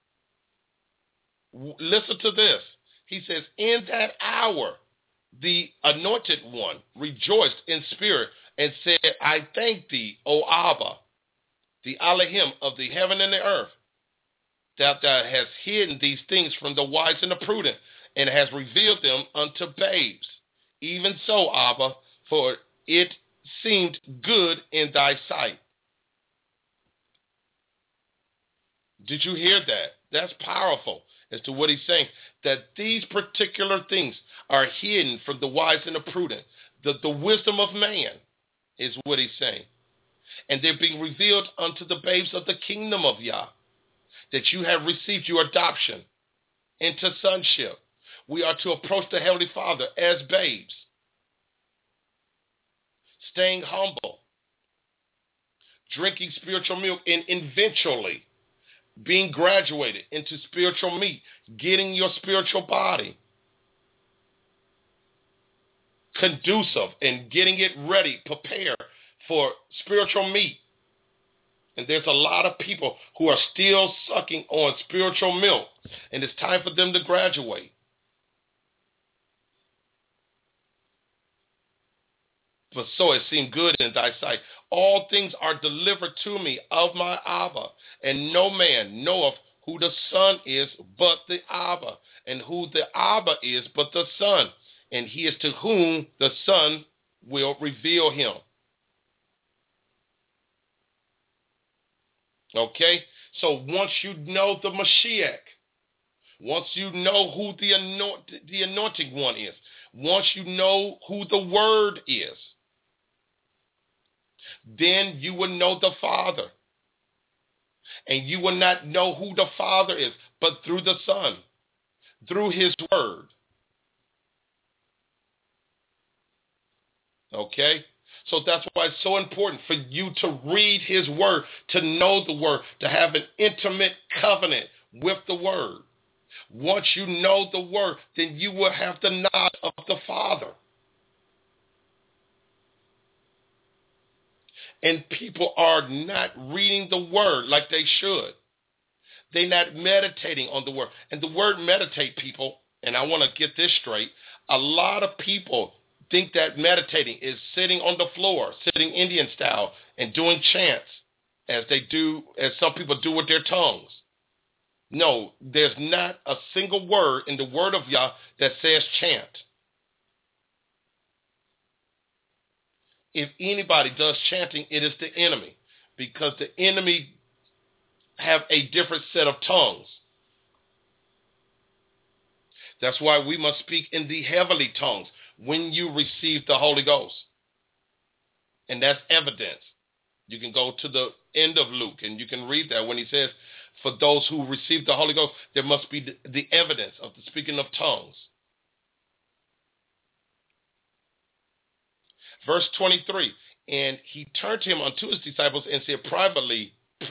Listen to this. He says, in that hour, the anointed one rejoiced in spirit and said, I thank thee, O Abba, the Elohim of the heaven and the earth, that thou hast hidden these things from the wise and the prudent, and hast revealed them unto babes. Even so, Abba, for it seemed good in thy sight. Did you hear that? That's powerful as to what he's saying, that these particular things are hidden from the wise and the prudent. The wisdom of man is what he's saying. And they're being revealed unto the babes of the kingdom of Yah, that you have received your adoption into sonship. We are to approach the Heavenly Father as babes, staying humble, drinking spiritual milk, and eventually being graduated into spiritual meat, getting your spiritual body conducive and getting it ready, prepared for spiritual meat. And there's a lot of people who are still sucking on spiritual milk, and it's time for them to graduate. But so it seemed good in thy sight. All things are delivered to me of my Abba, and no man knoweth who the Son is but the Abba, and who the Abba is but the Son, and he is to whom the Son will reveal him. Okay? So once you know the Mashiach, once you know who the anointing one is, once you know who the Word is, then you will know the Father. And you will not know who the Father is, but through the Son, through his Word. Okay? So that's why it's so important for you to read his Word, to know the Word, to have an intimate covenant with the Word. Once you know the Word, then you will have the knowledge of the Father. And people are not reading the Word like they should. They're not meditating on the Word. And the word meditate, people, and I want to get this straight, a lot of people think that meditating is sitting on the floor, sitting Indian style, and doing chants as some people do with their tongues. No, there's not a single word in the Word of Yah that says chant. if anybody does chanting, it is the enemy, because the enemy have a different set of tongues. That's why we must speak in the heavenly tongues when you receive the Holy Ghost. And that's evidence. You can go to the end of Luke and you can read that when he says, for those who receive the Holy Ghost, there must be the evidence of the speaking of tongues. Verse 23, and he turned him unto his disciples and said privately,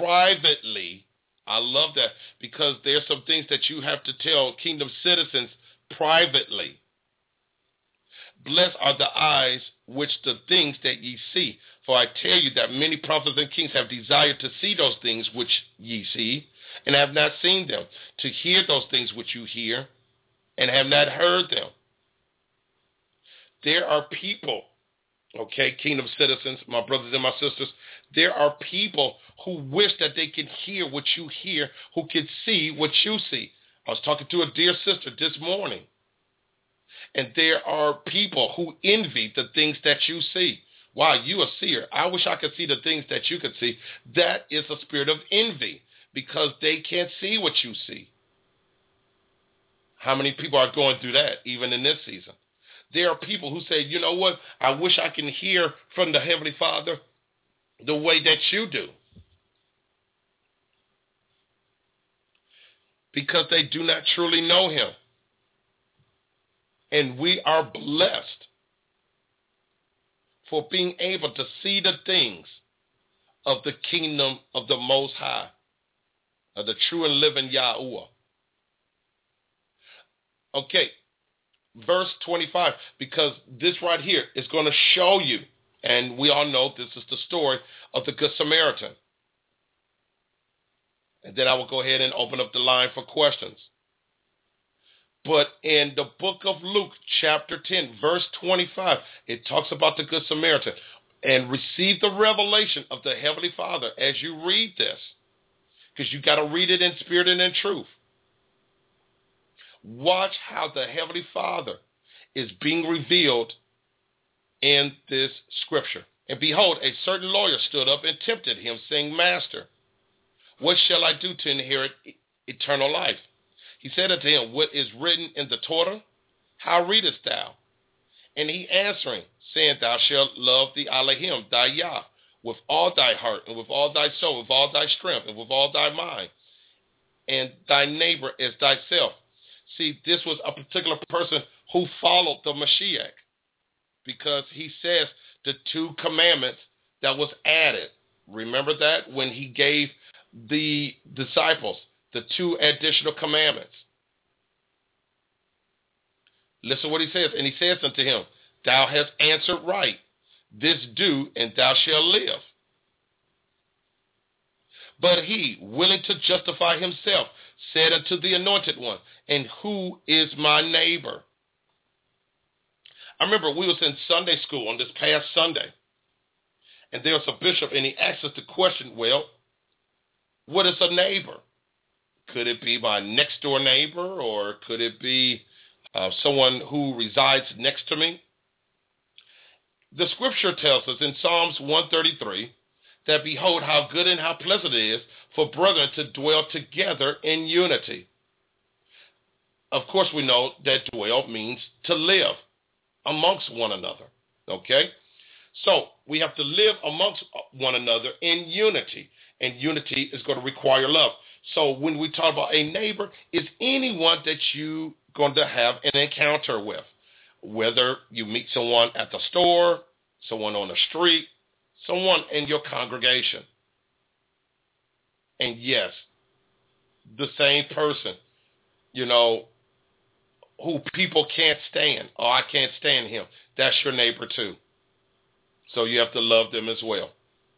I love that, because there's some things that you have to tell kingdom citizens privately. Blessed are the eyes which the things that ye see. For I tell you that many prophets and kings have desired to see those things which ye see, and have not seen them, to hear those things which you hear, and have not heard them. There are people, okay, kingdom citizens, my brothers and my sisters, there are people who wish that they could hear what you hear, who could see what you see. I was talking to a dear sister this morning, and there are people who envy the things that you see. Wow, you a seer. I wish I could see the things that you could see. That is a spirit of envy, because they can't see what you see. How many people are going through that, even in this season? There are people who say, you know what, I wish I can hear from the Heavenly Father the way that you do. Because they do not truly know him. And we are blessed for being able to see the things of the kingdom of the Most High, of the true and living Yahuwah. Okay, verse 25, because this right here is going to show you, and we all know this is the story of the Good Samaritan. And then I will go ahead and open up the line for questions. But in the book of Luke, chapter 10, verse 25, it talks about the Good Samaritan. And receive the revelation of the Heavenly Father as you read this, because you got to read it in spirit and in truth. Watch how the Heavenly Father is being revealed in this scripture. And behold, a certain lawyer stood up and tempted him, saying, Master, what shall I do to inherit eternal life? He said unto him, what is written in the Torah? How readest thou? And he answering, saying, Thou shalt love the Elohim, thy Yah, with all thy heart, and with all thy soul, with all thy strength, and with all thy mind, and thy neighbor as thyself. See, this was a particular person who followed the Mashiach, because he says the two commandments that was added. Remember that when he gave the disciples the two additional commandments. Listen what he says. And he says unto him, Thou hast answered right. This do, and thou shalt live. But he, willing to justify himself, said unto the anointed one, And who is my neighbor? I remember we was in Sunday school on this past Sunday, and there was a bishop, and he asked us the question, well, what is a neighbor? Could it be my next door neighbor, or could it be someone who resides next to me? The scripture tells us in Psalms 133 that behold how good and how pleasant it is for brethren to dwell together in unity. Of course, we know that dwell means to live amongst one another, okay? So we have to live amongst one another in unity, and unity is going to require love. So when we talk about a neighbor, it's anyone that you're going to have an encounter with, whether you meet someone at the store, someone on the street, someone in your congregation. And yes, the same person, who people can't stand. Oh, I can't stand him. That's your neighbor too. So you have to love them as well.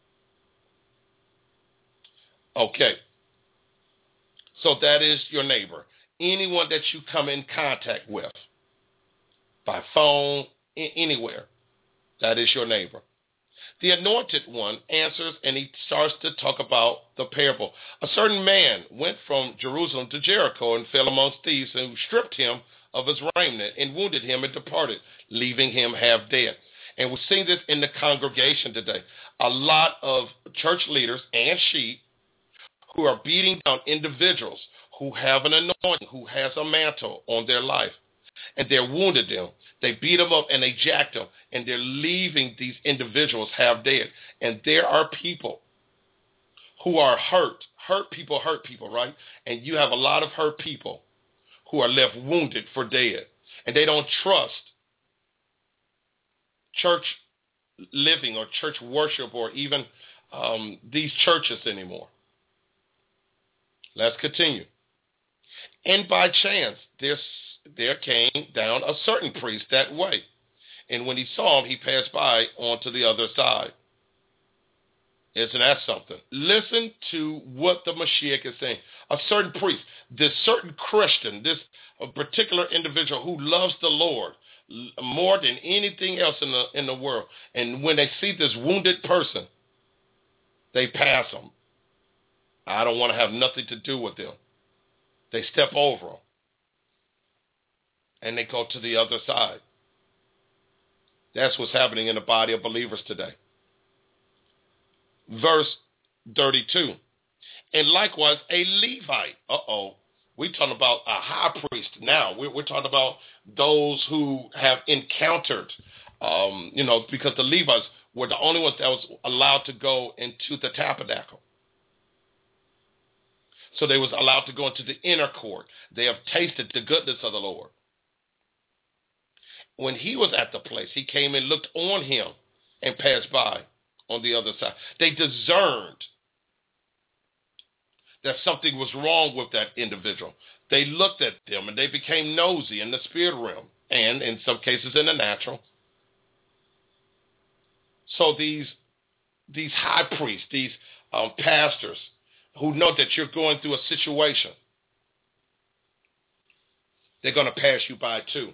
Okay. So that is your neighbor. Anyone that you come in contact with, by phone, anywhere, that is your neighbor. The anointed one answers, and he starts to talk about the parable. A certain man went from Jerusalem to Jericho and fell amongst thieves, who stripped him of his raiment and wounded him and departed, leaving him half dead. And we're seeing this in the congregation today. A lot of church leaders and sheep who are beating down individuals who have an anointing, who has a mantle on their life. And they're wounded them. They beat them up and they jacked them. And they're leaving these individuals half dead. And there are people who are hurt. Hurt people, right? And you have a lot of hurt people who are left wounded for dead. And they don't trust church living or church worship or even these churches anymore. Let's continue. And by chance, there came down a certain priest that way. And when he saw him, he passed by onto the other side. Isn't that something? Listen to what the Mashiach is saying. A certain priest, this certain Christian, this particular individual who loves the Lord more than anything else in the world. And when they see this wounded person, they pass them. I don't want to have nothing to do with them. They step over them. And they go to the other side. That's what's happening in the body of believers today. Verse 32. And likewise a Levite. We're talking about a high priest now. We're talking about those who have encountered, because the Levites were the only ones that was allowed to go into the tabernacle. So they was allowed to go into the inner court. They have tasted the goodness of the Lord. When he was at the place, he came and looked on him and passed by on the other side. They discerned that something was wrong with that individual. They looked at them and they became nosy in the spirit realm and in some cases in the natural. So these high priests, these pastors who know that you're going through a situation, they're going to pass you by too.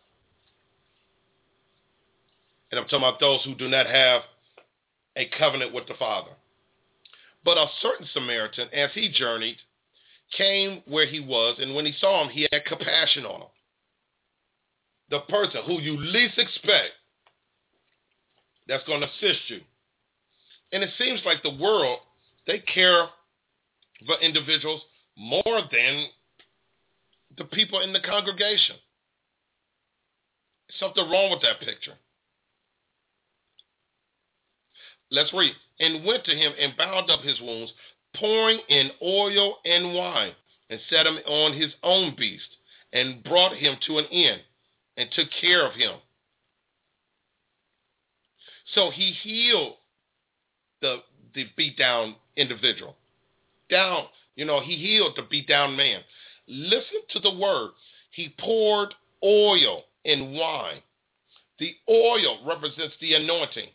And I'm talking about those who do not have a covenant with the Father. But a certain Samaritan, as he journeyed, came where he was, and when he saw him, he had compassion on him. The person who you least expect that's going to assist you. And it seems like the world, they care for individuals more than the people in the congregation. Something wrong with that picture. Let's read. And went to him and bound up his wounds, pouring in oil and wine, and set him on his own beast, and brought him to an inn, and took care of him. So he healed the beat down individual. He healed the beat down man. Listen to the word. He poured oil and wine. The oil represents the anointing.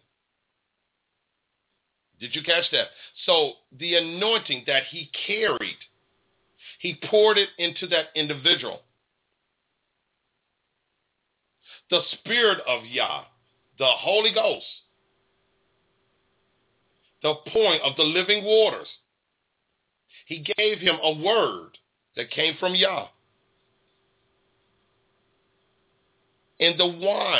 Did you catch that? So the anointing that he carried, he poured it into that individual. The Spirit of Yah, the Holy Ghost, the pouring of the living waters. He gave him a word that came from Yah. And the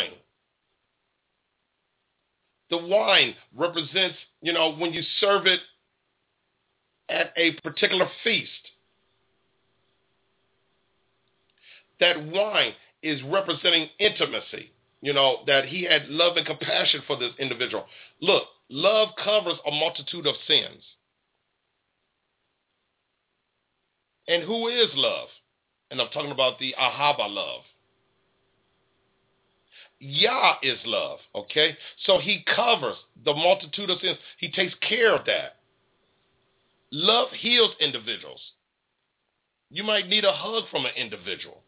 wine represents, when you serve it at a particular feast, that wine is representing intimacy, that he had love and compassion for this individual. Look, love covers a multitude of sins. And who is love? And I'm talking about the Ahava love. Yah is love, okay? So he covers the multitude of sins. He takes care of that. Love heals individuals. You might need a hug from an individual.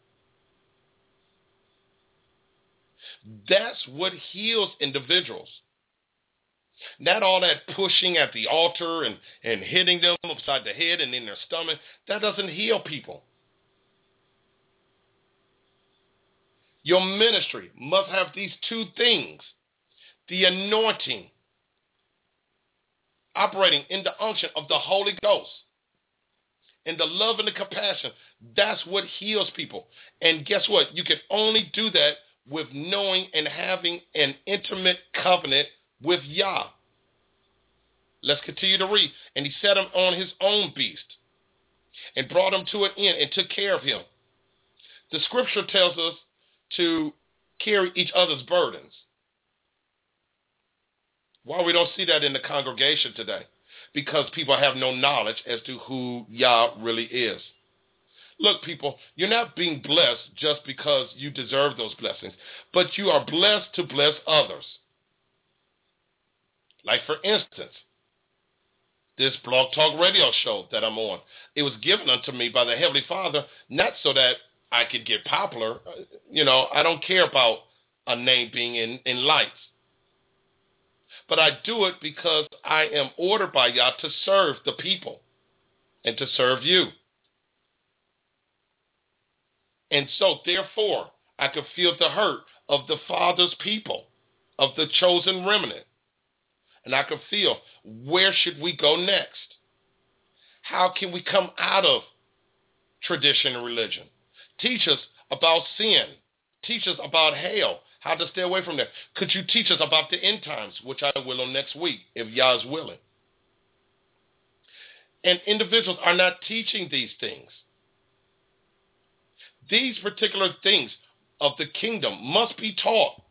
That's what heals individuals. Not all that pushing at the altar and hitting them upside the head and in their stomach. That doesn't heal people. Your ministry must have these two things. The anointing, operating in the unction of the Holy Ghost, and the love and the compassion. That's what heals people. And guess what? You can only do that with knowing and having an intimate covenant with Yah. Let's continue to read. And he set him on his own beast and brought him to an inn and took care of him. The scripture tells us to carry each other's burdens. Why we don't see that in the congregation today? Because people have no knowledge as to who Yah really is. Look, people, you're not being blessed just because you deserve those blessings, but you are blessed to bless others. Like, for instance, this Blog Talk Radio show that I'm on, it was given unto me by the Heavenly Father, not so that I could get popular. I don't care about a name being in lights. But I do it because I am ordered by Yah to serve the people and to serve you. And so, therefore, I could feel the hurt of the Father's people, of the chosen remnant. And I could feel, where should we go next? How can we come out of tradition and religion? Teach us about sin. Teach us about hell, how to stay away from that. Could you teach us about the end times, which I will on next week, if Yah is willing? And individuals are not teaching these things. These particular things of the kingdom must be taught.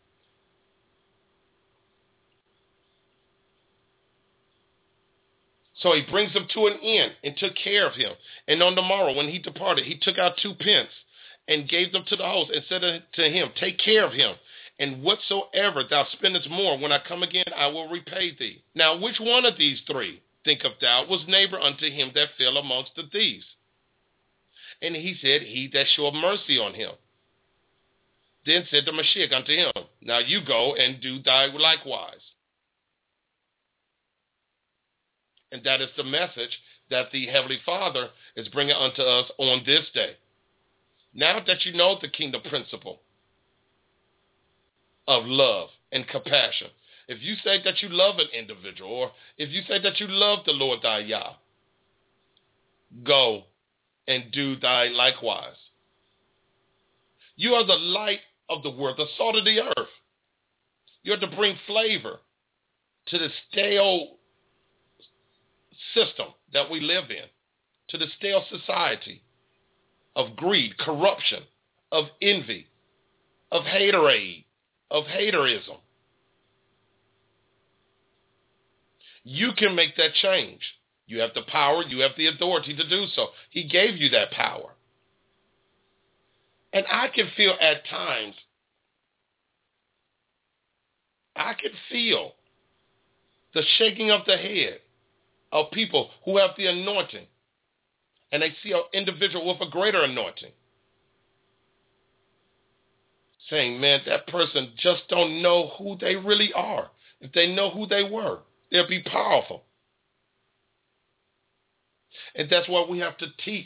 So he brings him to an inn and took care of him. And on the morrow, when he departed, he took out 2 pence and gave them to the host and said to him, take care of him. And whatsoever thou spendest more, when I come again, I will repay thee. Now, which one of these 3, think of thou, was neighbor unto him that fell amongst the thieves? And he said, he that showed mercy on him. Then said the Mashiach unto him, now you go and do thy likewise. And that is the message that the Heavenly Father is bringing unto us on this day. Now that you know the kingdom principle of love and compassion, if you say that you love an individual, or if you say that you love the Lord thy Yah, go and do thy likewise. You are the light of the world, the salt of the earth. You are to bring flavor to the stale system that we live in, to the stale society of greed, corruption, of envy, of haterade, of haterism. You can make that change. You have the power, you have the authority to do so. He gave you that power. And I can feel at times, I can feel the shaking of the head of people who have the anointing, and they see an individual with a greater anointing, saying, man, that person just don't know who they really are. If they know who they were, they'll be powerful. And that's why we have to teach,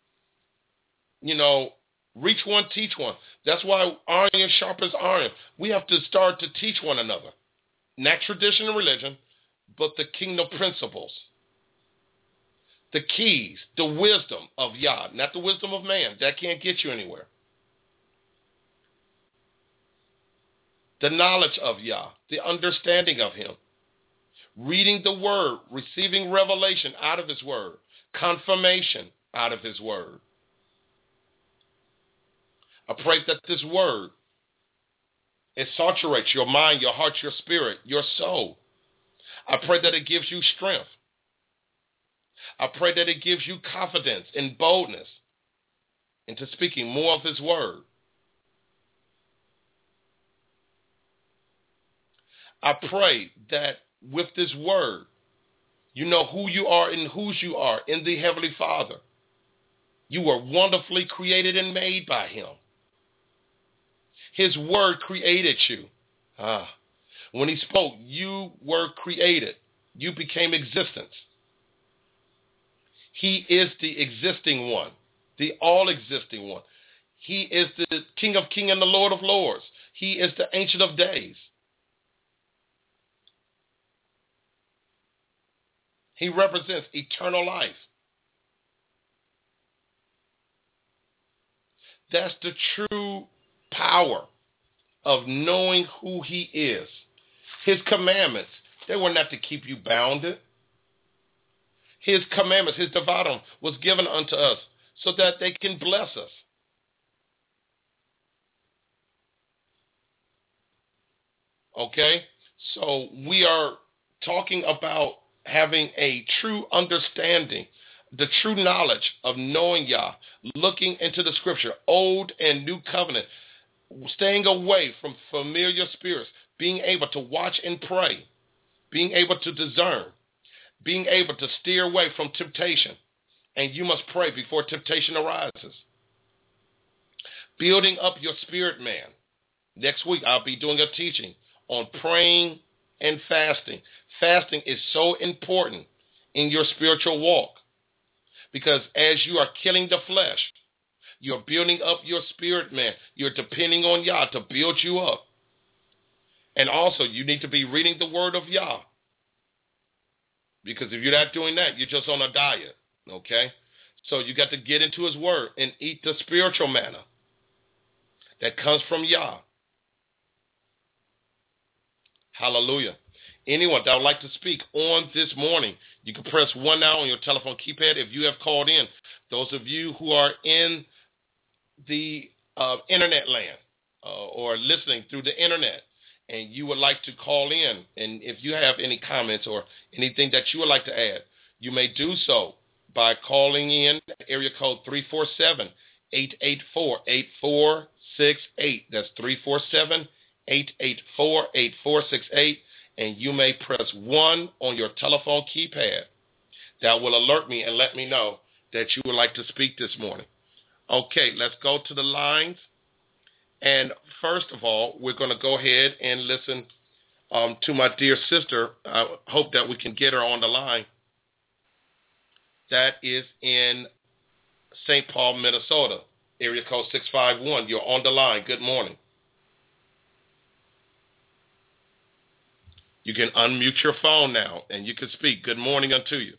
reach one, teach one. That's why iron sharpens iron. We have to start to teach one another. Not tradition and religion, but the kingdom principles. The keys, the wisdom of Yah, not the wisdom of man. That can't get you anywhere. The knowledge of Yah, the understanding of him. Reading the word, receiving revelation out of his word, confirmation out of his word. I pray that this word, it saturates your mind, your heart, your spirit, your soul. I pray that it gives you strength. I pray that it gives you confidence and boldness into speaking more of his word. I pray that with this word, you know who you are and whose you are in the Heavenly Father. You were wonderfully created and made by him. His word created you. When he spoke, you were created. You became existence. He is the existing one, the all-existing one. He is the King of Kings and the Lord of Lords. He is the Ancient of Days. He represents eternal life. That's the true power of knowing who he is. His commandments, they were not to keep you bounded. His commandments, his devarim, was given unto us so that they can bless us. Okay? So we are talking about having a true understanding, the true knowledge of knowing Yah, looking into the scripture, old and new covenant, staying away from familiar spirits, being able to watch and pray, being able to discern, being able to steer away from temptation. And you must pray before temptation arises. Building up your spirit man. Next week I'll be doing a teaching on praying and fasting. Fasting is so important in your spiritual walk because as you are killing the flesh, you're building up your spirit man. You're depending on Yah to build you up. And also, you need to be reading the word of Yah. Because if you're not doing that, you're just on a diet. Okay? So you got to get into his word and eat the spiritual manna that comes from Yah. Hallelujah. Anyone that would like to speak on this morning, you can press 1 now on your telephone keypad if you have called in. Those of you who are in the internet land or listening through the internet and you would like to call in, and if you have any comments or anything that you would like to add, you may do so by calling in area code 347-884-8468. That's 347-884-8468. And you may press 1 on your telephone keypad. That will alert me and let me know that you would like to speak this morning. Okay, let's go to the lines. And first of all, we're going to go ahead and listen to my dear sister. I hope that we can get her on the line. That is in St. Paul, Minnesota, area code 651. You're on the line. Good morning. You can unmute your phone now, and you can speak. Good morning unto you.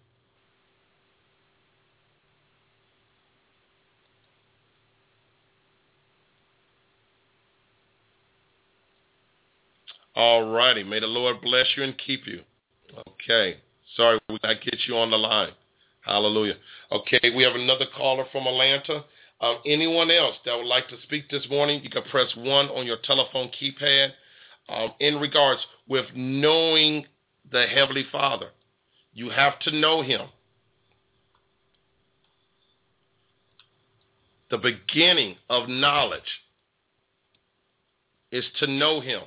All righty. May the Lord bless you and keep you. Okay. Sorry, we got to get you on the line. Hallelujah. Okay, we have another caller from Atlanta. Anyone else that would like to speak this morning, you can press 1 on your telephone keypad. In regards with knowing the Heavenly Father, you have to know him. The beginning of knowledge is to know him.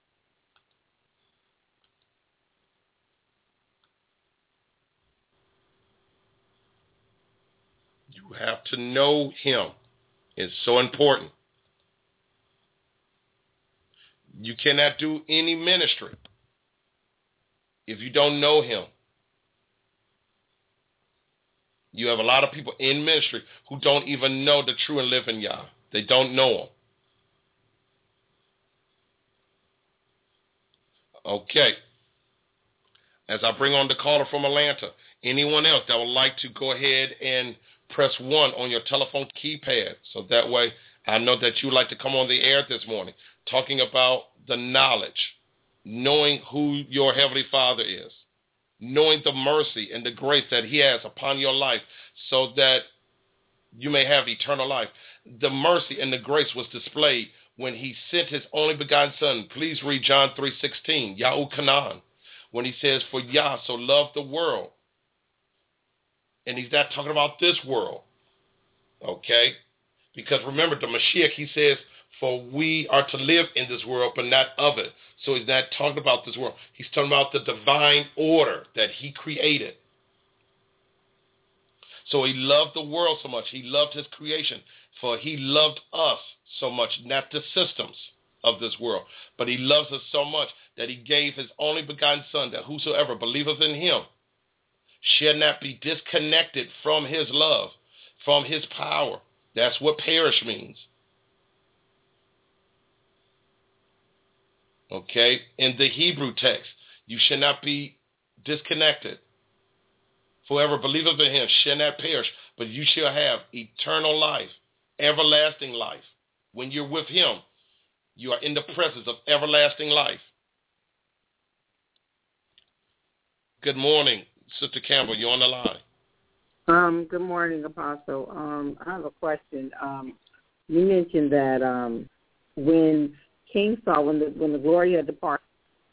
You have to know him. It's so important. You cannot do any ministry if you don't know him. You have a lot of people in ministry who don't even know the true and living Yah. They don't know him. Okay. As I bring on the caller from Atlanta, anyone else that would like to go ahead and press 1 on your telephone keypad, so that way I know that you would like to come on the air this morning, talking about the knowledge, knowing who your Heavenly Father is, knowing the mercy and the grace that he has upon your life so that you may have eternal life. The mercy and the grace was displayed when he sent his only begotten son. Please read John 3:16, Yahu Kanan, when he says, for Yah so loved the world. And he's not talking about this world, okay? Because remember, the Mashiach, he says, for we are to live in this world, but not of it. So he's not talking about this world. He's talking about the divine order that he created. So he loved the world so much. He loved his creation. For he loved us so much, not the systems of this world. But he loves us so much that he gave his only begotten son, that whosoever believeth in him shall not be disconnected from his love, from his power. That's what perish means. Okay? In the Hebrew text, you shall not be disconnected. Whoever believeth in him shall not perish, but you shall have eternal life, everlasting life. When you're with him, You are in the presence of everlasting life. Good morning, Sister Campbell. You're on the line. Good morning, Apostle. I have a question. You mentioned that when King Saul, when the glory had departed.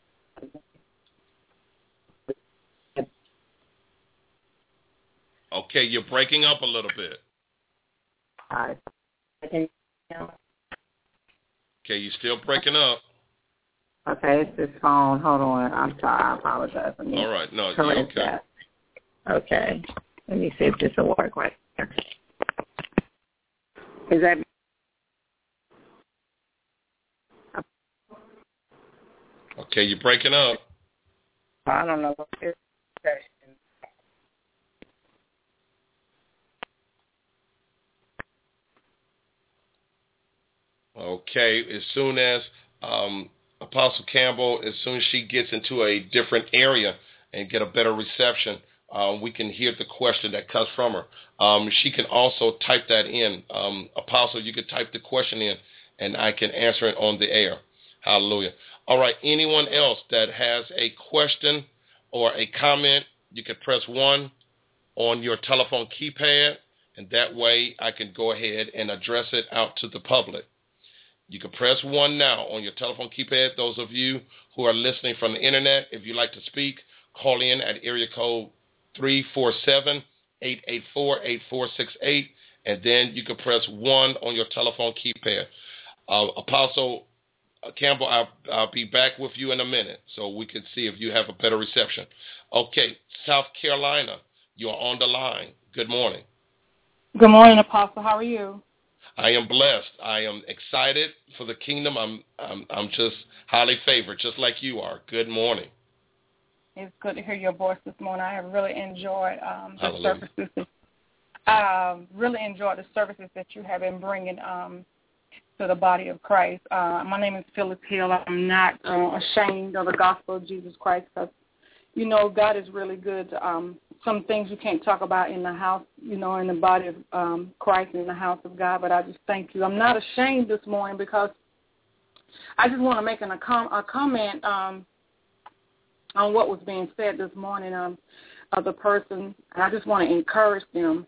Okay, you're breaking up a little bit. Okay, you're still breaking up. Okay, it's this phone. Hold on. I'm sorry. I apologize. All right. No, you're okay. That. Okay. Let me see if this will work right here. Is that... Okay, you're breaking up. I don't know. Okay, as soon as Apostle Campbell, as soon as she gets into a different area and get a better reception, we can hear the question that comes from her. She can also type that in. Apostle, you can type the question in, and I can answer it on the air. Hallelujah. All right, anyone else that has a question or a comment, you can press 1 on your telephone keypad, and that way I can go ahead and address it out to the public. You can press 1 now on your telephone keypad. Those of you who are listening from the internet, if you'd like to speak, call in at area code 347-884-8468, and then you can press 1 on your telephone keypad. Apostle Campbell, I'll be back with you in a minute so we can see if you have a better reception. Okay, South Carolina, you're on the line. Good morning. Good morning, Apostle. How are you? I am blessed. I am excited for the kingdom. I'm just highly favored, just like you are. Good morning. It's good to hear your voice this morning. I have really enjoyed the services. Really enjoyed the services that you have been bringing to the body of Christ. My name is Phyllis Hill. I'm not ashamed of the gospel of Jesus Christ because, you know, God is really good. Some things you can't talk about in the house, you know, in the body of Christ, in the house of God, but I just thank you. I'm not ashamed this morning because I just want to make a comment on what was being said this morning of the person, and I just want to encourage them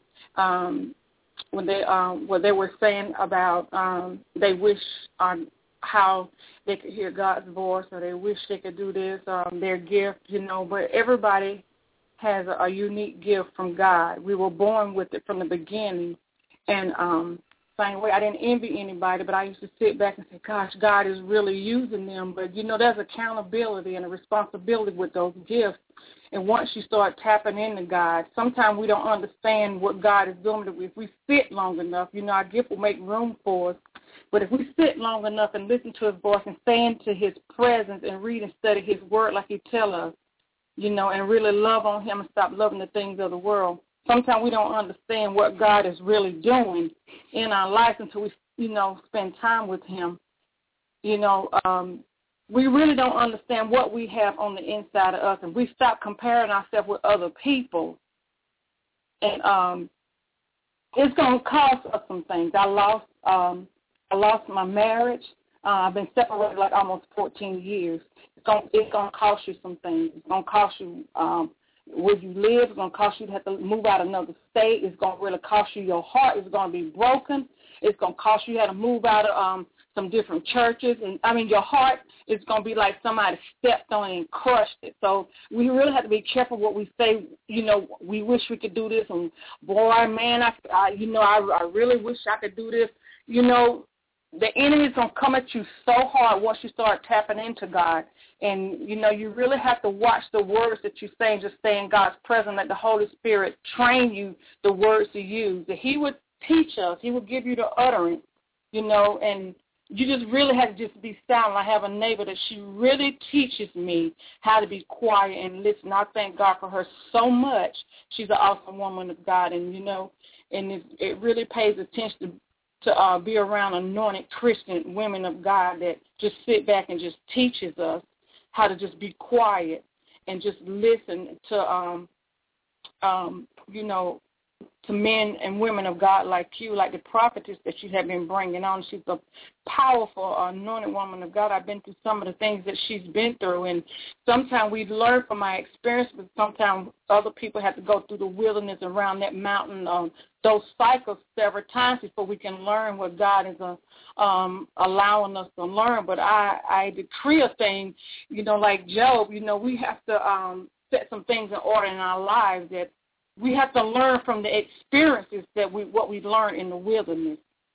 when they what they were saying about they wish how they could hear God's voice, or they wish they could do this, their gift, you know, but everybody has a unique gift from God. We were born with it from the beginning. And same way, I didn't envy anybody, but I used to sit back and say, gosh, God is really using them. But, you know, there's accountability and a responsibility with those gifts. And once you start tapping into God, sometimes we don't understand what God is doing. If we sit long enough, you know, our gift will make room for us. But if we sit long enough and listen to his voice and stay into his presence and read and study his word like he tells us, you know, and really love on him and stop loving the things of the world. Sometimes we don't understand what God is really doing in our lives until we, you know, spend time with him. You know, we really don't understand what we have on the inside of us, and we stop comparing ourselves with other people. And it's going to cost us some things. I lost my marriage. I've been separated like almost 14 years. It's going to cost you some things. It's going to cost you where you live. It's going to cost you to have to move out another state. It's going to really cost you your heart. It's going to be broken. It's going to cost you to move out of some different churches. And, I mean, your heart is going to be like somebody stepped on it and crushed it. So we really have to be careful what we say. You know, we wish we could do this. And, boy, man, I really wish I could do this. You know, the enemy is going to come at you so hard once you start tapping into God. And, you know, you really have to watch the words that you say and just stay in God's presence. Let the Holy Spirit train you the words to use. That he would teach us. He would give you the utterance, you know, and you just really have to just be silent. I have a neighbor that she really teaches me how to be quiet and listen. I thank God for her so much. She's an awesome woman of God, and, you know, and it really pays attention to be around anointed Christian women of God that just sit back and just teaches us how to just be quiet and just listen to, you know, to men and women of God like you, like the prophetess that you have been bringing on. She's a powerful, anointed woman of God. I've been through some of the things that she's been through, and sometimes we learn from my experience, but sometimes other people have to go through the wilderness around that mountain, those cycles several times before we can learn what God is allowing us to learn. But I decree a thing, like Job, we have to set some things in order in our lives that we have to learn from the experiences that what we've learned in the wilderness.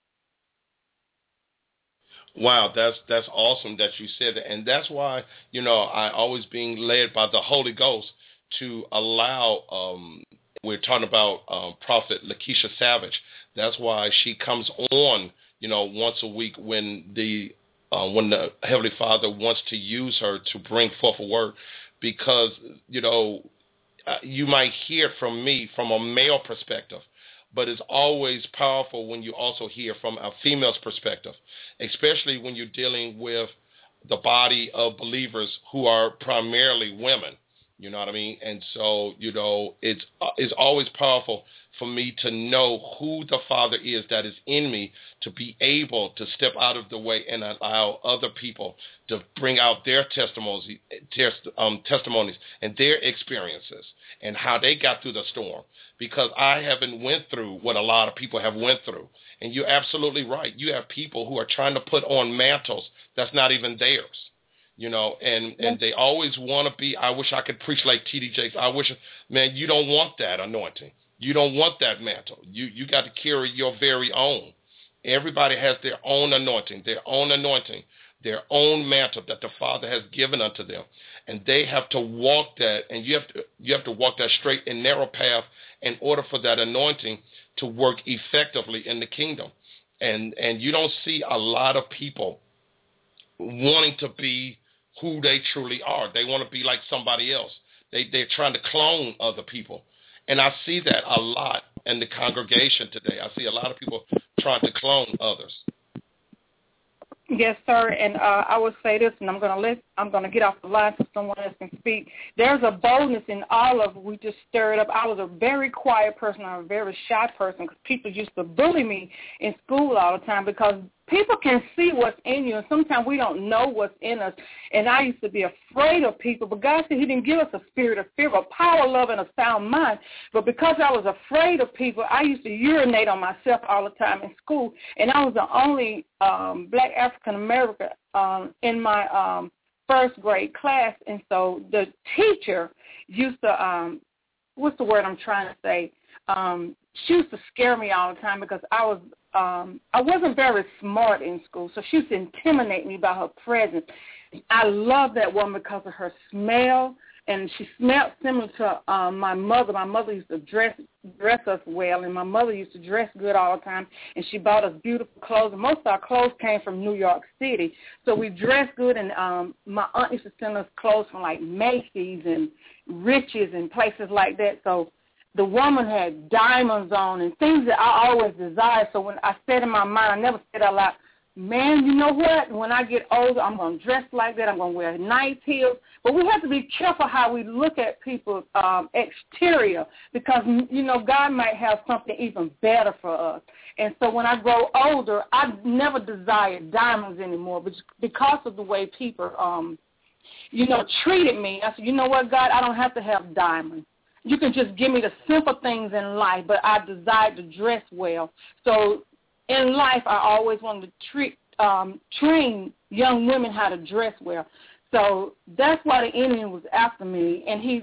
Wow, that's awesome that you said that. And that's why, I always being led by the Holy Ghost to allow, we're talking about Prophet Lakeisha Savage. That's why she comes on, once a week when the Heavenly Father wants to use her to bring forth a word, because, you might hear from me from a male perspective, but it's always powerful when you also hear from a female's perspective, especially when you're dealing with the body of believers who are primarily women. You know what I mean? And so, it's always powerful for me to know who the Father is that is in me, to be able to step out of the way and allow other people to bring out their testimonies and their experiences and how they got through the storm. Because I haven't went through what a lot of people have went through. And you're absolutely right. You have people who are trying to put on mantles that's not even theirs. And they always want to be, I wish I could preach like T.D. Jakes. Man, you don't want that anointing. You don't want that mantle. You got to carry your very own. Everybody has their own anointing, their own mantle that the Father has given unto them. And they have to walk that, and you have to walk that straight and narrow path in order for that anointing to work effectively in the kingdom. And you don't see a lot of people wanting to be who they truly are. They want to be like somebody else. They're trying to clone other people. And I see that a lot in the congregation today. I see a lot of people trying to clone others. Yes, sir. And I would say this, and I'm going to get off the line so someone else can speak. There's a boldness in all of it. We just stirred up. I was a very quiet person. I'm a very shy person because people used to bully me in school all the time because people can see what's in you, and sometimes we don't know what's in us. And I used to be afraid of people, but God said he didn't give us a spirit of fear, but power, love, and a sound mind. But because I was afraid of people, I used to urinate on myself all the time in school, and I was the only black African-American in my first grade class. And so the teacher used to, what's the word I'm trying to say? She used to scare me all the time because I wasn't very smart in school, so she used to intimidate me by her presence. I love that woman because of her smell, and she smelled similar to my mother. My mother used to dress us well, and my mother used to dress good all the time, and she bought us beautiful clothes. And most of our clothes came from New York City, so we dressed good, and my aunt used to send us clothes from like Macy's and Riches and places like that. So the woman had diamonds on and things that I always desired. So when I said in my mind, I never said out loud, man, you know what? When I get older, I'm going to dress like that. I'm going to wear nice heels. But we have to be careful how we look at people's exterior because, God might have something even better for us. And so when I grow older, I never desired diamonds anymore because of the way people, treated me. I said, you know what, God, I don't have to have diamonds. You can just give me the simple things in life, but I desire to dress well. So in life, I always wanted to train young women how to dress well. So that's why the enemy was after me. And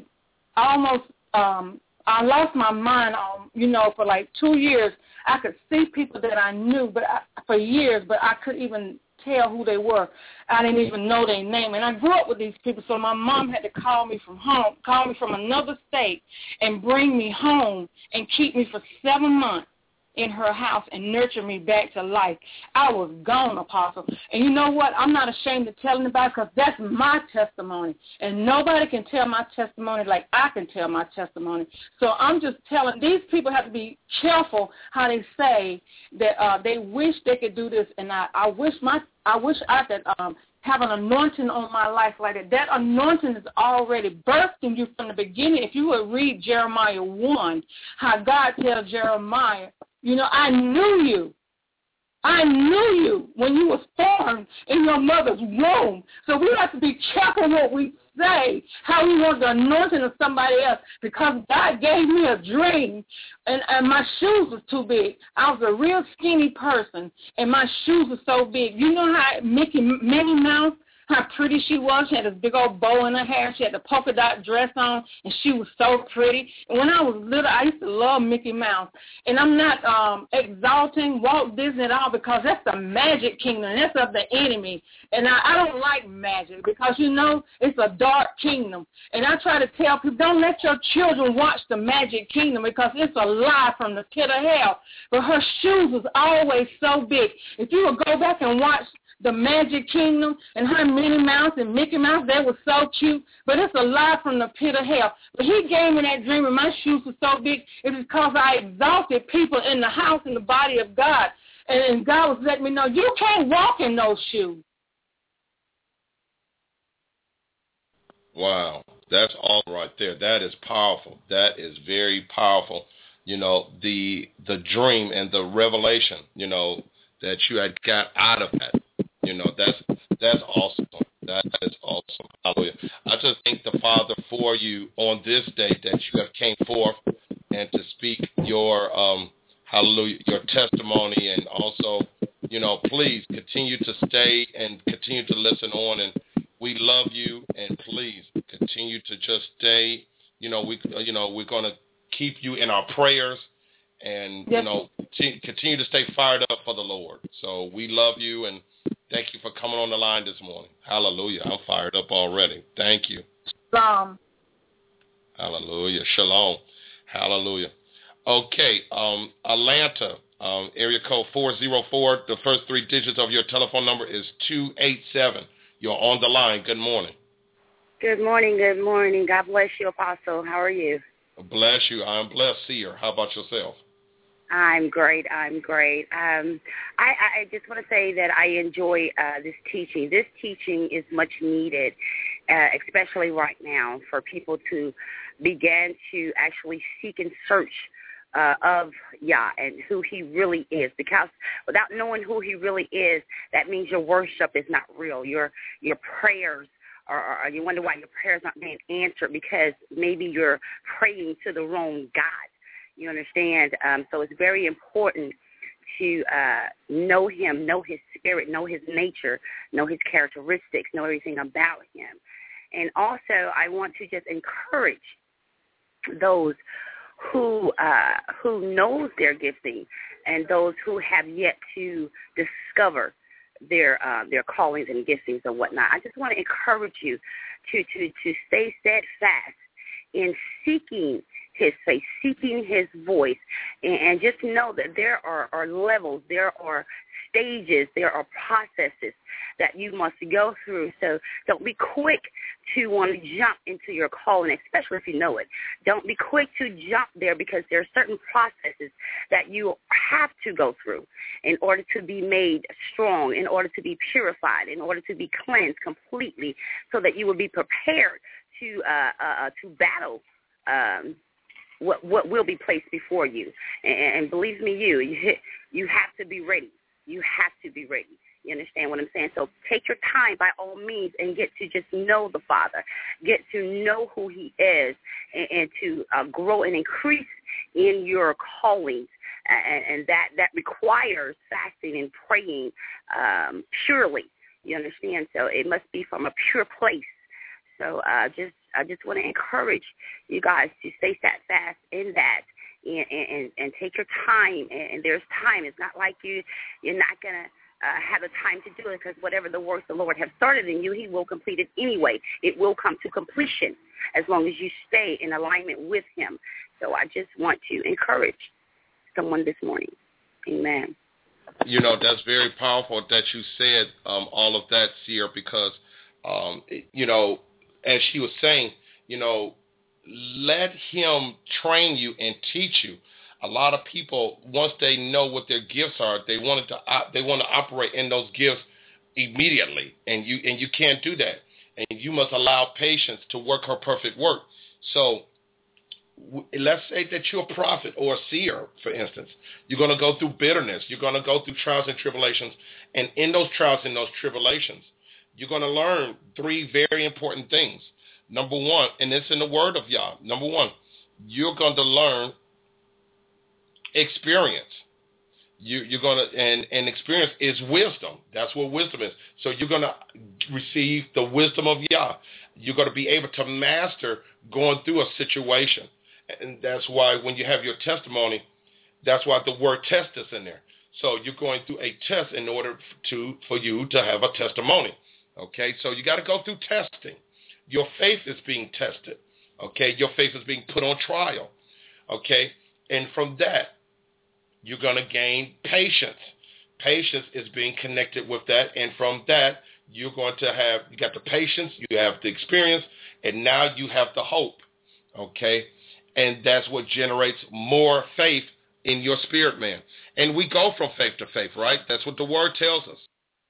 I lost my mind on, for like 2 years. I could see people that I knew for years, but I couldn't even tell who they were. I didn't even know their name. And I grew up with these people, so my mom had to call me from another state and bring me home and keep me for 7 months in her house and nurture me back to life. I was gone, Apostle. And you know what? I'm not ashamed of telling about it because that's my testimony. And nobody can tell my testimony like I can tell my testimony. So I'm just telling, these people have to be careful how they say that they wish they could do this. And I wish I could have an anointing on my life like that. That anointing is already birthed in you from the beginning. If you would read Jeremiah 1, how God tells Jeremiah, I knew you. I knew you when you was formed in your mother's womb. So we have to be careful what we say, how we want the anointing of somebody else, because God gave me a dream, and my shoes was too big. I was a real skinny person, and my shoes were so big. You know how Minnie Mouse, how pretty she was? She had this big old bow in her hair. She had the polka dot dress on, and she was so pretty. And when I was little, I used to love Mickey Mouse. And I'm not exalting Walt Disney at all, because that's the magic kingdom. That's of the enemy. And I don't like magic because, it's a dark kingdom. And I try to tell people, don't let your children watch the magic kingdom, because it's a lie from the pit of hell. But her shoes was always so big. If you would go back and watch the Magic Kingdom and her Minnie Mouse and Mickey Mouse, they were so cute, but it's a lie from the pit of hell. But he gave me that dream, and my shoes were so big. It was because I exalted people in the house, in the body of God, and God was letting me know, you can't walk in those shoes. Wow, that's all right there. That is powerful. That is very powerful. The dream and the revelation, that you had got out of that. That's awesome. That is awesome. Hallelujah. I just thank the Father for you on this day that you have came forth and to speak your hallelujah, your testimony, and also, please continue to stay and continue to listen on, and we love you, and please continue to just stay. We're going to keep you in our prayers. And, continue to stay fired up for the Lord. So we love you, and thank you for coming on the line this morning. Hallelujah. I'm fired up already. Thank you. Shalom. Hallelujah. Shalom. Hallelujah. Okay, Atlanta, area code 404. The first three digits of your telephone number is 287. You're on the line. Good morning. Good morning. Good morning. God bless you, Apostle. How are you? Bless you. I'm blessed, Seer. How about yourself? I'm great. I just want to say that I enjoy this teaching. This teaching is much needed, especially right now, for people to begin to actually seek and search of Yah and who he really is. Because without knowing who he really is, that means your worship is not real. Your prayers, or you wonder why your prayers aren't being answered, because maybe you're praying to the wrong God. You understand? So it's very important to know him, know his spirit, know his nature, know his characteristics, know everything about him. And also, I want to just encourage those who knows their gifting and those who have yet to discover their callings and giftings and whatnot. I just want to encourage you to stay steadfast in seeking his face, seeking his voice, and just know that there are levels, there are stages, there are processes that you must go through. So don't be quick to want to jump into your calling, especially if you know it. Don't be quick to jump there, because there are certain processes that you have to go through in order to be made strong, in order to be purified, in order to be cleansed completely, so that you will be prepared to battle what will be placed before you. And believe me, you have to be ready. You have to be ready. You understand what I'm saying? So take your time by all means and get to just know the Father, get to know who he is, and to grow and increase in your callings. And that requires fasting and praying purely. You understand? So it must be from a pure place. So I just want to encourage you guys to stay steadfast in that and take your time. And there's time. It's not like you're not going to have the time to do it, because whatever the work the Lord has started in you, he will complete it anyway. It will come to completion as long as you stay in alignment with him. So I just want to encourage someone this morning. Amen. That's very powerful that you said all of that, Seer, because, as she was saying, let him train you and teach you. A lot of people, once they know what their gifts are, they want to operate in those gifts immediately, and you can't do that. And you must allow patience to work her perfect work. So let's say that you're a prophet or a seer, for instance. You're going to go through bitterness. You're going to go through trials and tribulations. And in those trials and those tribulations, you're going to learn 3 very important things. Number one, and it's in the word of Yah. Number one, you're going to learn experience. You're going to, and experience is wisdom. That's what wisdom is. So you're going to receive the wisdom of Yah. You're going to be able to master going through a situation. And that's why when you have your testimony, that's why the word test is in there. So you're going through a test in order for you to have a testimony. Okay, so you got to go through testing. Your faith is being tested. Okay, your faith is being put on trial. Okay, and from that, you're going to gain patience. Patience is being connected with that, and from that, you got the patience, you have the experience, and now you have the hope. Okay, and that's what generates more faith in your spirit, man. And we go from faith to faith, right? That's what the word tells us.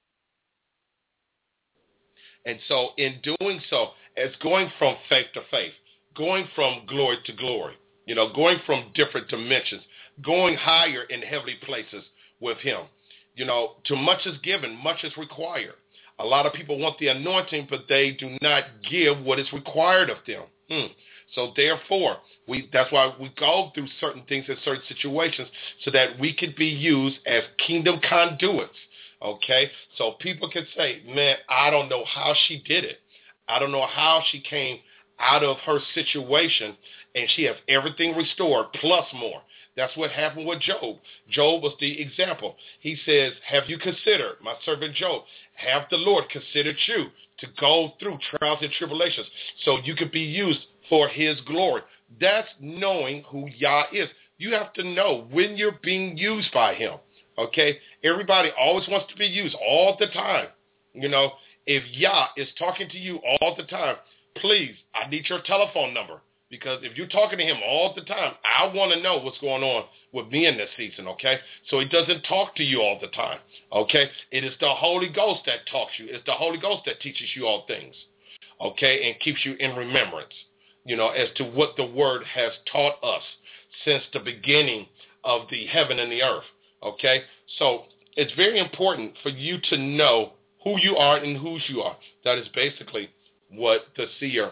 And so in doing so, it's going from faith to faith, going from glory to glory, going from different dimensions, going higher in heavenly places with him. Too much is given, much is required. A lot of people want the anointing, but they do not give what is required of them. So therefore, that's why we go through certain things in certain situations so that we can be used as kingdom conduits. Okay, so people can say, man, I don't know how she did it. I don't know how she came out of her situation and she has everything restored plus more. That's what happened with Job. Job was the example. He says, have you considered, my servant Job, have the Lord considered you to go through trials and tribulations so you could be used for his glory. That's knowing who Yah is. You have to know when you're being used by him. Okay, everybody always wants to be used all the time. If Yah is talking to you all the time, please, I need your telephone number, because if you're talking to him all the time, I want to know what's going on with me in this season, okay? So he doesn't talk to you all the time, okay? It is the Holy Ghost that talks to you. It's the Holy Ghost that teaches you all things, okay, and keeps you in remembrance, as to what the word has taught us since the beginning of the heaven and the earth. Okay, so it's very important for you to know who you are and whose you are. That is basically what the seer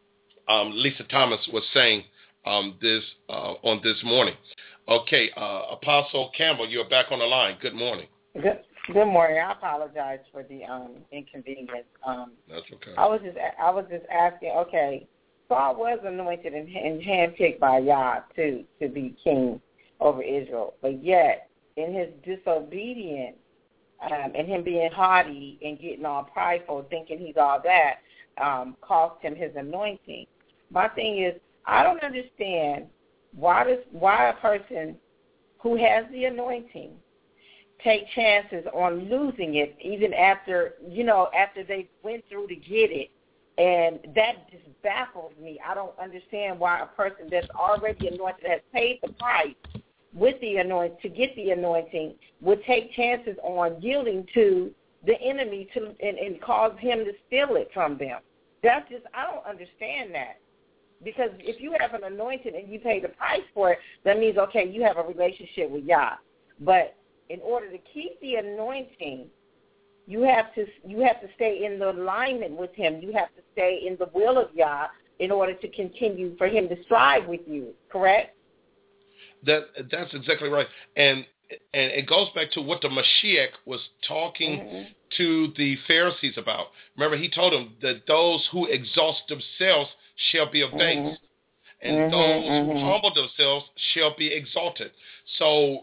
Lisa Thomas was saying on this morning. Okay, Apostle Campbell, you're back on the line. Good morning. Good morning. I apologize for the inconvenience. That's okay. I was just asking. Okay, Saul was anointed and handpicked by Yah to be king over Israel, but yet, in his disobedience and him being haughty and getting all prideful, thinking he's all that, cost him his anointing. My thing is, I don't understand why a person who has the anointing take chances on losing it, even after they went through to get it. And that just baffles me. I don't understand why a person that's already anointed, has paid the price with the anointing to get the anointing, would take chances on yielding to the enemy and cause him to steal it from them. That's just, I don't understand that. Because if you have an anointing and you pay the price for it, that means, okay, you have a relationship with Yah. But in order to keep the anointing, you have to stay in the alignment with him. You have to stay in the will of Yah in order to continue for him to strive with you, correct? That's exactly right. And it goes back to what the Mashiach was talking to the Pharisees about. Remember, he told them that those who exhaust themselves shall be abased, and those who humble themselves shall be exalted. So,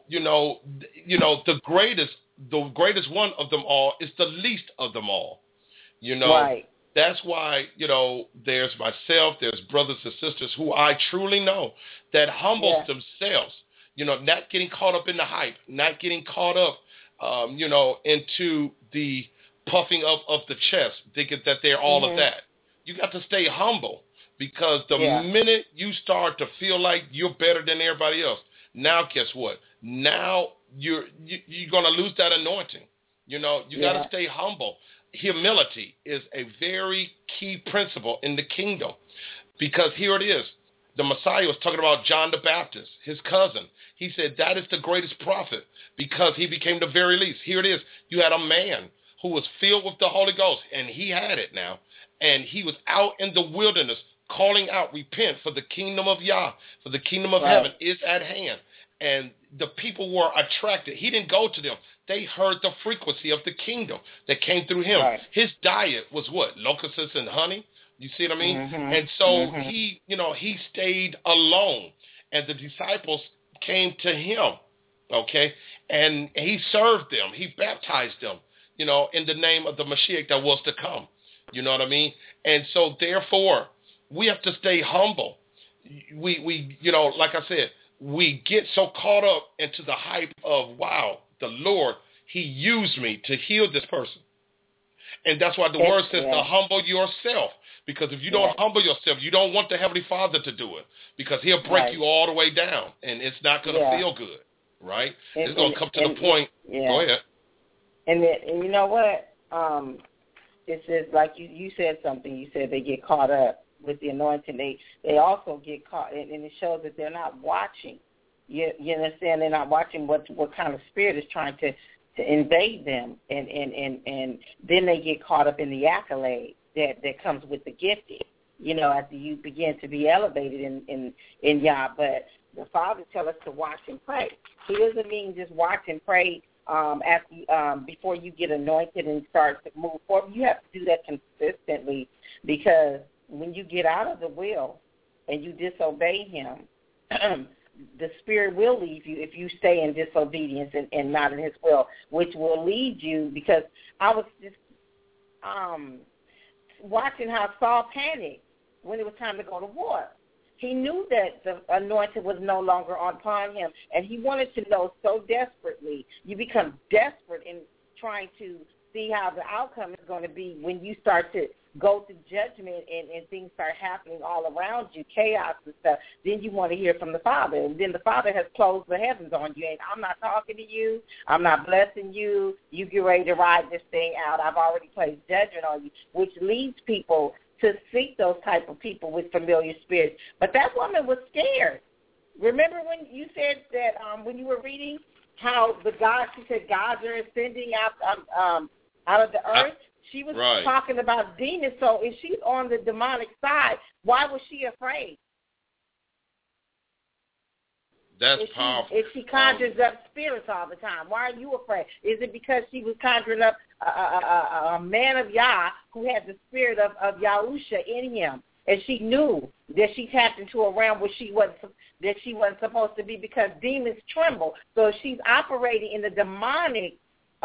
the greatest one of them all is the least of them all. Right. That's why, there's myself, there's brothers and sisters who I truly know that humbles themselves, not getting caught up in the hype, not getting caught up, into the puffing up of the chest, thinking that they're all of that. You got to stay humble, because the minute you start to feel like you're better than everybody else, now guess what? Now you're going to lose that anointing. You know, you got to stay humble. Humility is a very key principle in the kingdom, because here it is. The Messiah was talking about John the Baptist, his cousin. He said that is the greatest prophet because he became the very least. Here it is. You had a man who was filled with the Holy Ghost, and he had it now. And he was out in the wilderness calling out, repent, for the kingdom of Yah, for the kingdom of heaven is at hand. And the people were attracted. He didn't go to them. They heard the frequency of the kingdom that came through him. Right. His diet was what? Locusts and honey? You see what I mean? And so he stayed alone, and the disciples came to him, okay? And he served them. He baptized them, in the name of the Mashiach that was to come. You know what I mean? And so therefore, we have to stay humble. We like I said, we get so caught up into the hype of, wow, the Lord, he used me to heal this person. And that's why the word says to humble yourself. Because if you don't humble yourself, you don't want the Heavenly Father to do it, because he'll break you all the way down, and it's not going to feel good, right? It's going to come to the point. Go ahead. And you know what? It says, like you said something. You said they get caught up with the anointing. They also get caught, and it shows that they're not watching. You understand? They're not watching what kind of spirit is trying to invade them, and then they get caught up in the accolade that comes with the gifting, after you begin to be elevated in Yah. But the Father tells us to watch and pray. He doesn't mean just watch and pray before you get anointed and start to move forward. You have to do that consistently, because when you get out of the will and you disobey him, the Spirit will leave you if you stay in disobedience and not in his will, which will lead you, because I was just watching how Saul panicked when it was time to go to war. He knew that the anointing was no longer upon him, and he wanted to know so desperately. You become desperate in trying to see how the outcome is going to be when you start to go to judgment and things start happening all around you, chaos and stuff. Then you want to hear from the Father, and then the Father has closed the heavens on you, and I'm not talking to you. I'm not blessing you. You get ready to ride this thing out. I've already placed judgment on you, which leads people to seek those type of people with familiar spirits. But that woman was scared. Remember when you said that when you were reading how she said gods are ascending out of the earth? She was talking about demons. So if she's on the demonic side, why was she afraid? That's powerful. If she conjures up spirits all the time, why are you afraid? Is it because she was conjuring up a man of Yah who had the spirit of Yahusha in him, and she knew that she tapped into a realm where she wasn't supposed to be, because demons tremble. So if she's operating in the demonic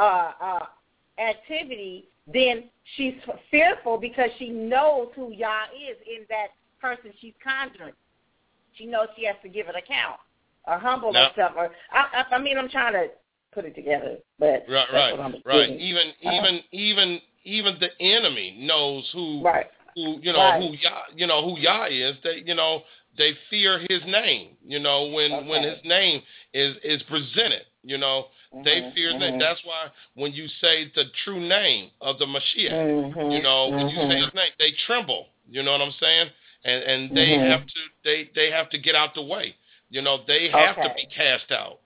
activity, then she's fearful because she knows who Yah is in that person she's conjuring. She knows she has to give an account or humble herself. Or I'm trying to put it together, but right. Even the enemy knows who who Yah is. They fear his name. When his name is presented. They fear that. That's why when you say the true name of the Mashiach, when you say his name, they tremble. You know what I'm saying? And they have to get out the way. They have to be cast out.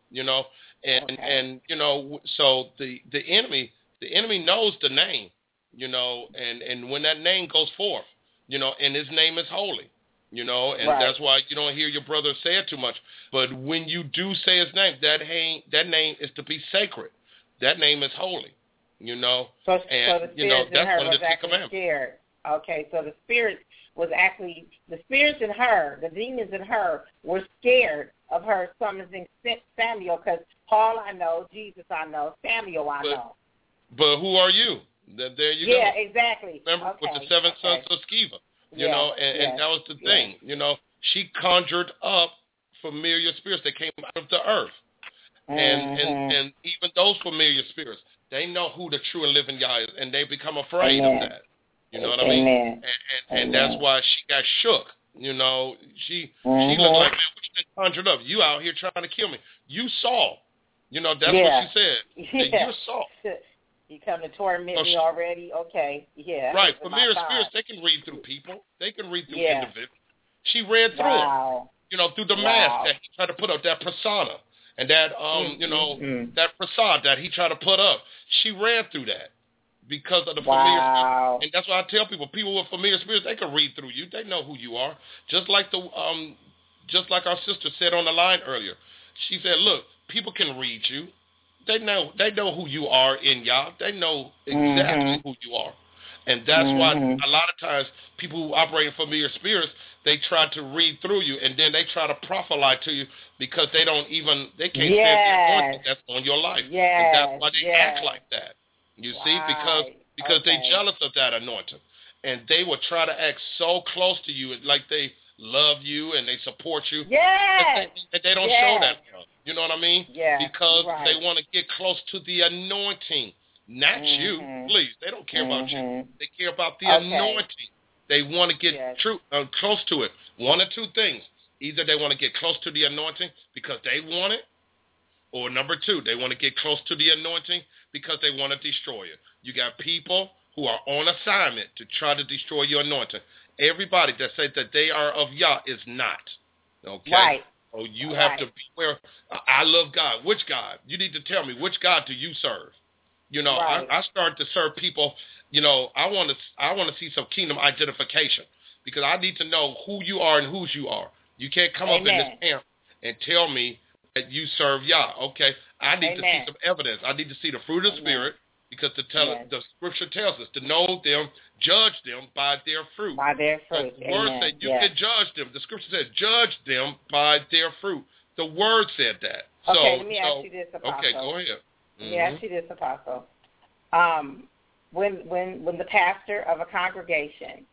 So the enemy knows the name. And when that name goes forth, and his name is holy. That's why you don't hear your brother say it too much. But when you do say his name, that name is to be sacred. That name is holy. So the spirits in her was actually scared. Okay, so the spirits in her, the demons in her, were scared of her summoning Samuel, because Paul I know, Jesus I know, Samuel I know. But who are you? There you go. Yeah, exactly. Remember with the seven sons of Sceva. And that was the thing. She conjured up familiar spirits that came out of the earth. And even those familiar spirits, they know who the true and living Yah is, and they become afraid of that. You know what I mean? And that's why she got shook. She looked like, man, what you been conjured up? You out here trying to kill me. You saw. That's what she said. You saw. You come to torment me already? Okay, yeah. Right. Familiar spirits, they can read through people. They can read through individuals. She read through it. You know, through the mask that he tried to put up, that persona, and that, that facade that he tried to put up. She ran through that because of the familiar spirits. And that's why I tell people with familiar spirits, they can read through you. They know who you are. Just like our sister said on the line earlier. She said, look, people can read you. They know who you are in Yah. They know exactly who you are. And that's why a lot of times people who operate in familiar spirits, they try to read through you, and then they try to prophesy to you because they can't stand the anointing that's on your life. And that's why they act like that. You see, because they're jealous of that anointing. And they will try to act so close to you, like they love you and they support you. But they don't show that. You know what I mean? Because they want to get close to the anointing. Not you, please. They don't care about you. They care about the anointing. They want to get close to it. One or two things. Either they want to get close to the anointing because they want it, or number two, they want to get close to the anointing because they want to destroy it. You got people who are on assignment to try to destroy your anointing. Everybody that says that they are of Yah is not. Okay? Right. Oh, you have to beware. I love God. Which God? You need to tell me, which God do you serve? You know, I started to serve people. You know, I want to see some kingdom identification because I need to know who you are and whose you are. You can't come up in this camp and tell me that you serve Yah. Okay, I need to see some evidence. I need to see the fruit of the Spirit because the Scripture tells us to know them, judge them by their fruit. By their fruit. The word said you can judge them. The Scripture said judge them by their fruit. The word said that. Okay, let me ask you this, Apostle. Okay, go ahead. Let me ask you this, Apostle. When the pastor of a congregation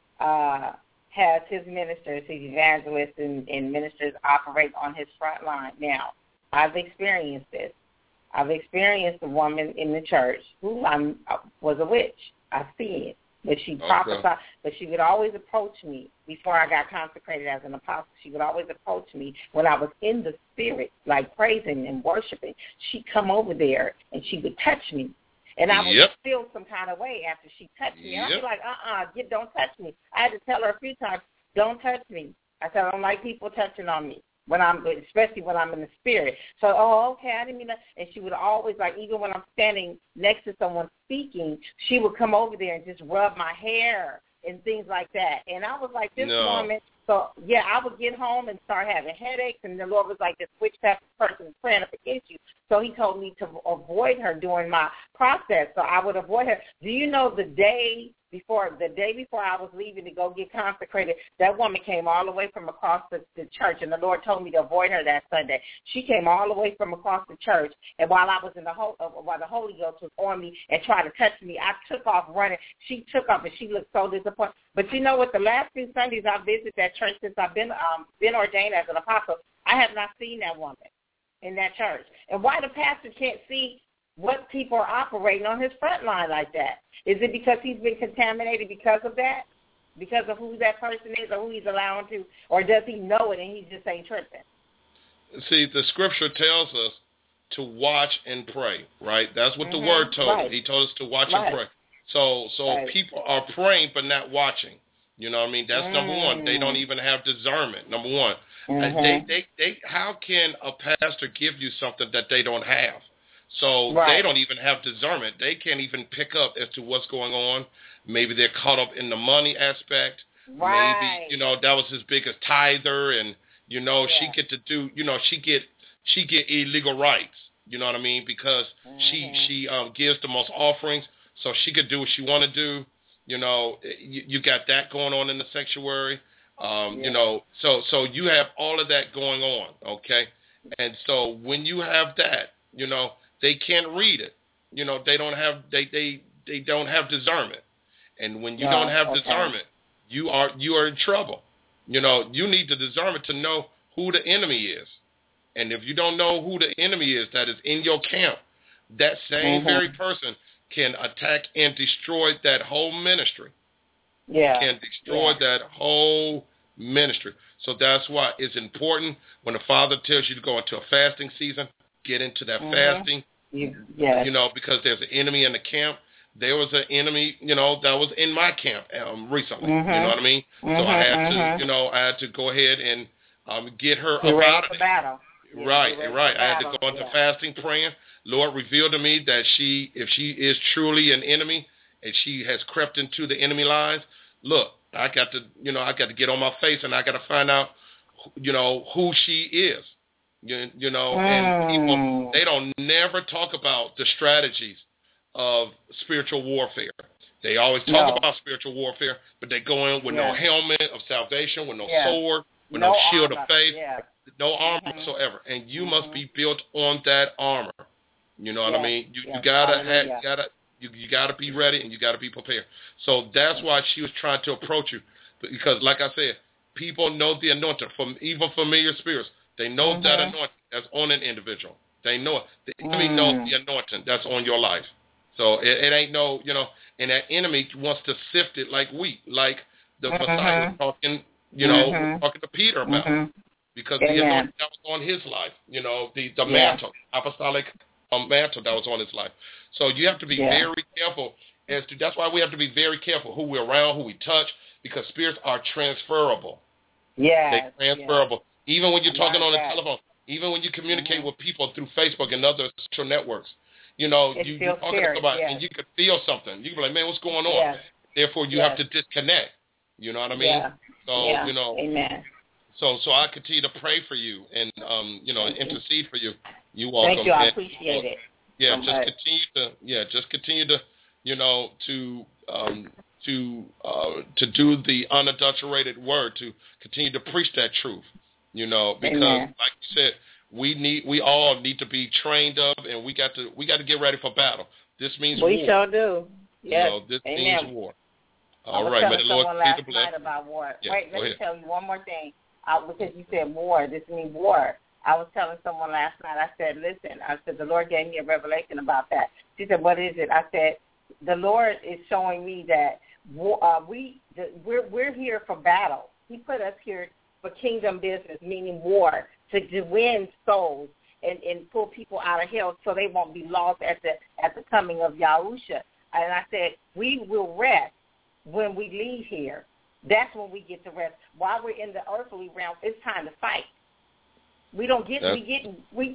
has his ministers, his evangelists and ministers operate on his front line. Now, I've experienced this. I've experienced a woman in the church who was a witch. I see it. But she prophesied, but she would always approach me before I got consecrated as an apostle. She would always approach me when I was in the spirit, like praising and worshiping. She'd come over there and she would touch me. And I would feel some kind of way after she touched me. And I'd be like, don't touch me. I had to tell her a few times, don't touch me. I said, I don't like people touching on me, especially when I'm in the spirit. So, okay, I didn't mean that. And she would always, like, even when I'm standing next to someone speaking, she would come over there and just rub my hair and things like that. And I was like, this woman. So, I would get home and start having headaches, and the Lord was like, this witchcraft person is praying up against you. So he told me to avoid her during my process. So I would avoid her. Do you know the day before I was leaving to go get consecrated, that woman came all the way from across the church, and the Lord told me to avoid her that Sunday. She came all the way from across the church, and while I was while the Holy Ghost was on me and tried to touch me, I took off running. She took off, and she looked so disappointed. But you know what? The last few Sundays I visited that church since I've been ordained as an apostle, I have not seen that woman in that church. And why the pastor can't see what people are operating on his front line like that? Is it because he's been contaminated because of that? Because of who that person is or who he's allowing to? Or does he know it and he just ain't tripping? See, the Scripture tells us to watch and pray, right? That's what the Word told us. He told us to watch and pray. So people are praying but not watching. You know what I mean? That's number one. They don't even have discernment, number one. They how can a pastor give you something that they don't have? So they don't even have discernment. They can't even pick up as to what's going on. Maybe they're caught up in the money aspect. Maybe, that was his biggest tither, and, she get to do, she get illegal rights. You know what I mean? Because she gives the most offerings, so she could do what she want to do. You got that going on in the sanctuary. So you have all of that going on, okay? And so when you have that, they can't read it. They don't have discernment. And when you don't have discernment, you are in trouble. You need the discernment to know who the enemy is. And if you don't know who the enemy is that is in your camp, that same very person can attack and destroy that whole ministry. Can destroy that whole ministry. So that's why it's important when the Father tells you to go into a fasting season, get into that fasting, Yes. You know, because there's an enemy in the camp. There was an enemy, you know, that was in my camp recently. You know what I mean? So I had to, you know, I had to go ahead and get her up out of it. Battle. Right. I had to go into fasting, praying. Lord, reveal to me that if she is truly an enemy and she has crept into the enemy lines, look, I got to get on my face and I got to find out, you know, who she is. You know, and people, they don't never talk about the strategies of spiritual warfare. They always talk about spiritual warfare, but they go in with no helmet of salvation, with no sword, with no shield of faith, no armor whatsoever. And you must be built on that armor. You know what I mean? You gotta be ready and you gotta be prepared. So that's why she was trying to approach you, because, like I said, people know the anointing from even familiar spirits. They know that anointing that's on an individual. They know it. The enemy knows the anointing that's on your life. So it ain't no, you know, and that enemy wants to sift it like wheat, like the Messiah was talking, you know, talking to Peter about, because the anointing that was on his life, you know, the mantle, apostolic mantle that was on his life. So you have to be very careful as to, that's why we have to be very careful who we're around, who we touch, because spirits are transferable. Yeah. They're transferable. Even when you're talking on the telephone, even when you communicate with people through Facebook and other social networks, you know, you're talking to somebody and you could feel something. You can be like, man, what's going on? Yes. Therefore, you have to disconnect. You know what I mean? Yeah. So, you know. Amen. So I continue to pray for you and, you know, intercede for you. You're welcome. Thank you. I appreciate it. Yeah, so just continue to, you know, to do the unadulterated word, to continue to preach that truth. You know, because like you said, we all need to be trained up, and we got to get ready for battle. This means war. We sure do. Yes. You know, this means war. All right, may the Lord last night about war. Yeah, wait, let me tell you one more thing. Because you said war, this means war. I was telling someone last night. I said, listen. I said the Lord gave me a revelation about that. She said, what is it? I said, the Lord is showing me that we're here for battle. He put us here for kingdom business, meaning war, to win souls and pull people out of hell so they won't be lost at the coming of Yahusha. And I said, we will rest when we leave here. That's when we get to rest. While we're in the earthly realm, it's time to fight. We don't get we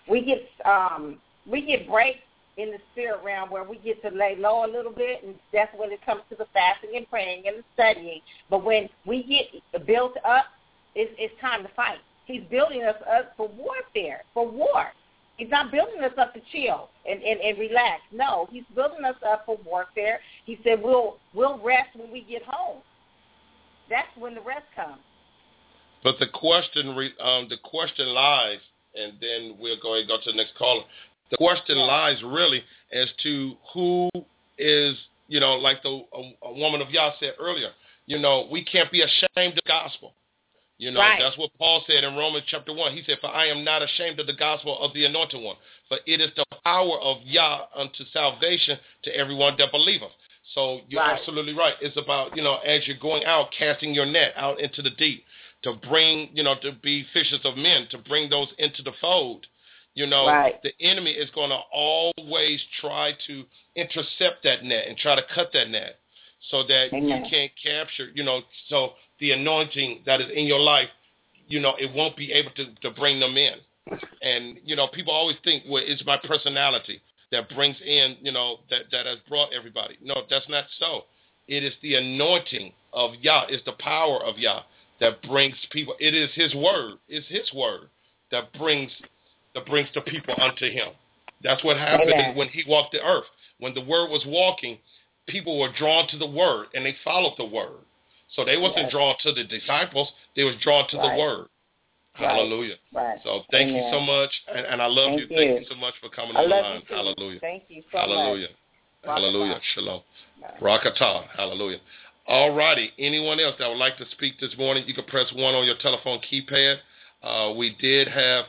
get breaks in the spirit realm where we get to lay low a little bit, and that's when it comes to the fasting and praying and the studying. But when we get built up, it's time to fight. He's building us up for warfare, for war. He's not building us up to chill and relax. No, he's building us up for warfare. He said we'll rest when we get home. That's when the rest comes. But the question lies, and then we'll go ahead and go to the next caller. The question lies really as to who is, you know, like a woman of Yah said earlier, you know, we can't be ashamed of the gospel. You know, that's what Paul said in Romans chapter 1. He said, for I am not ashamed of the gospel of the anointed one, for it is the power of Yah unto salvation to everyone that believeth. So you're absolutely right. It's about, you know, as you're going out, casting your net out into the deep to bring, you know, to be fishers of men, to bring those into the fold. You know, the enemy is going to always try to intercept that net and try to cut that net so that you can't capture, you know, so the anointing that is in your life, you know, it won't be able to bring them in. And, you know, people always think, well, it's my personality that brings in, you know, that has brought everybody. No, that's not so. It is the anointing of Yah. It's the power of Yah that brings people. It is his word. It's his word that brings the people unto him. That's what happened when he walked the earth. When the word was walking, people were drawn to the word, and they followed the word. So they wasn't drawn to the disciples. They was drawn to the word. Hallelujah. So thank you so much, and I love you. Thank you so much for coming on the line. Hallelujah. Thank you so Hallelujah. much. Hallelujah. Shalom. Rakatah. Hallelujah. All righty. Anyone else that would like to speak this morning, you can press 1 on your telephone keypad. We did have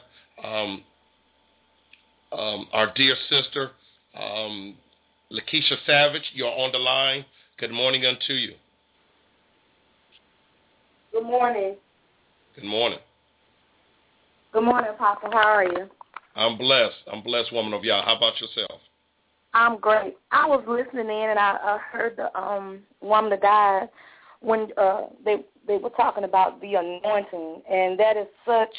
our dear sister, Lakeisha Savage. You're on the line. Good morning unto you. Good morning. Good morning. Good morning, Apostle. How are you? I'm blessed, woman of Yah. How about yourself? I'm great. I was listening in, and I heard the woman of God when they were talking about the anointing, and that is such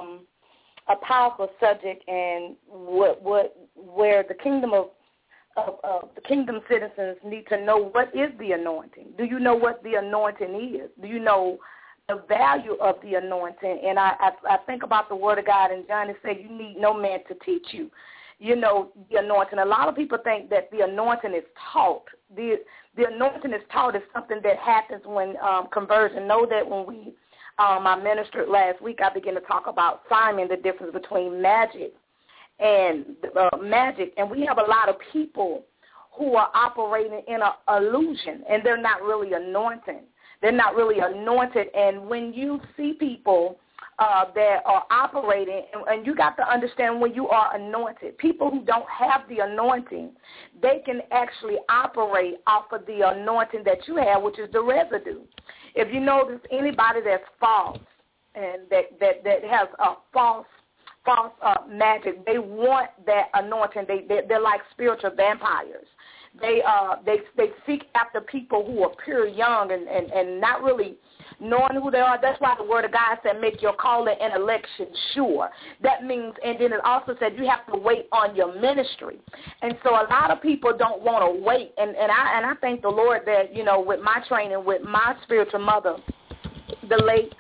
a powerful subject, and where the kingdom of the kingdom citizens need to know what is the anointing. Do you know what the anointing is? Do you know the value of the anointing? And I think about the word of God in John. It says you need no man to teach you. You know, the anointing. A lot of people think that the anointing is taught. The anointing is taught is something that happens when conversion. Know that when we, I ministered last week, I began to talk about Simon, the difference between magic, and we have a lot of people who are operating in an illusion, and they're not really anointed. They're not really anointed, and when you see people that are operating, and you got to understand when you are anointed, people who don't have the anointing, they can actually operate off of the anointing that you have, which is the residue. If you notice anybody that's false and that has a false magic, they want that anointing. They're like spiritual vampires. They seek after people who are pure young and not really knowing who they are. That's why the word of God said make your calling and election sure. That means, and then it also said you have to wait on your ministry. And so a lot of people don't want to wait. And I thank the Lord that, you know, with my training, with my spiritual mother, the late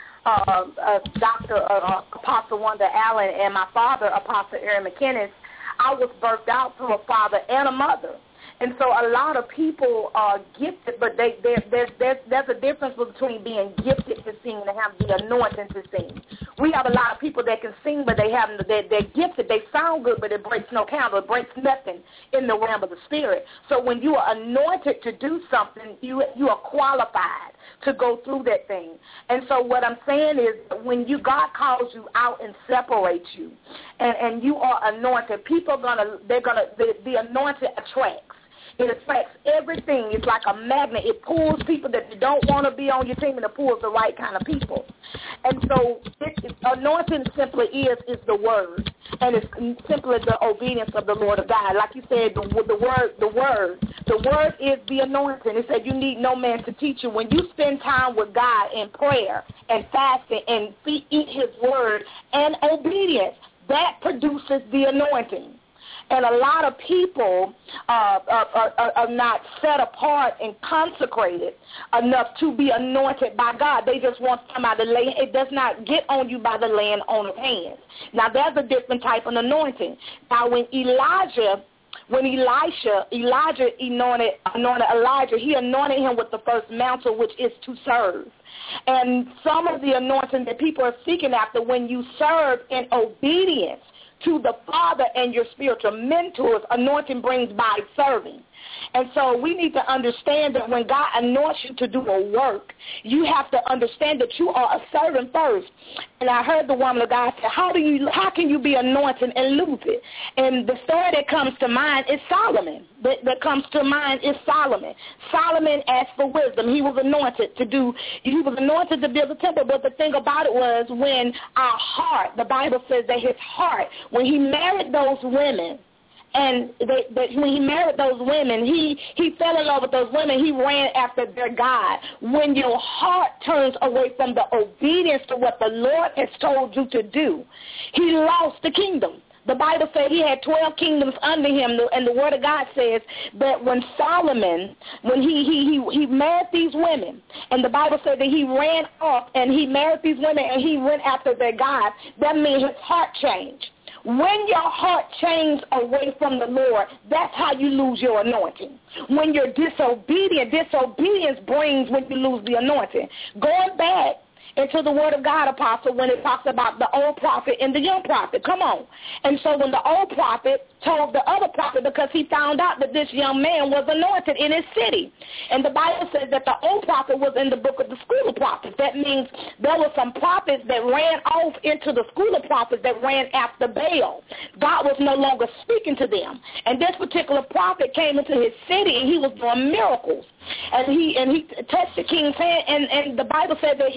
Dr. Apostle Wanda Allen, and my father, Apostle Aaron McKinnis, I was birthed out through a father and a mother. And so a lot of people are gifted, but there's a difference between being gifted to sing and have the anointing to sing. We have a lot of people that can sing, but they're gifted. They sound good, but it breaks no candle. It breaks nothing in the realm of the spirit. So when you are anointed to do something, you are qualified to go through that thing. And so what I'm saying is when God calls you out and separates you, and you are anointed, the anointed attracts. It attracts everything. It's like a magnet. It pulls people that you don't want to be on your team, and it pulls the right kind of people. And so anointing simply is the word, and it's simply the obedience of the Lord of God. Like you said, the word is the anointing. It said you need no man to teach you. When you spend time with God in prayer and fasting and eat his word and obedience, that produces the anointing. And a lot of people are not set apart and consecrated enough to be anointed by God. They just want somebody to lay. It does not get on you by the laying on of hands. Now, there's a different type of anointing. Now, when Elijah anointed Elijah, he anointed him with the first mantle, which is to serve. And some of the anointing that people are seeking after, when you serve in obedience to the Father and your spiritual mentors, anointing brings by serving. And so we need to understand that when God anoints you to do a work, you have to understand that you are a servant first. And I heard the woman of God say, how can you be anointed and lose it? And the story that comes to mind is Solomon. Solomon asked for wisdom. He was anointed to build the temple. But the thing about it was when our heart, the Bible says that his heart, when he married those women, and when he married those women, he fell in love with those women. He ran after their God. When your heart turns away from the obedience to what the Lord has told you to do, he lost the kingdom. The Bible said he had 12 kingdoms under him, and the Word of God says that when Solomon, when he married these women, and the Bible said that he ran off and he married these women and he went after their God, that means his heart changed. When your heart changes away from the Lord, that's how you lose your anointing. When you're disobedience brings when you lose the anointing. Going back into the Word of God, Apostle, when it talks about the old prophet and the young prophet. Come on. And so when the old prophet told the other prophet because he found out that this young man was anointed in his city. And the Bible says that the old prophet was in the book of the school of prophets. That means there were some prophets that ran off into the school of prophets that ran after Baal. God was no longer speaking to them. And this particular prophet came into his city, and he was doing miracles. And he touched the king's hand, and the Bible said that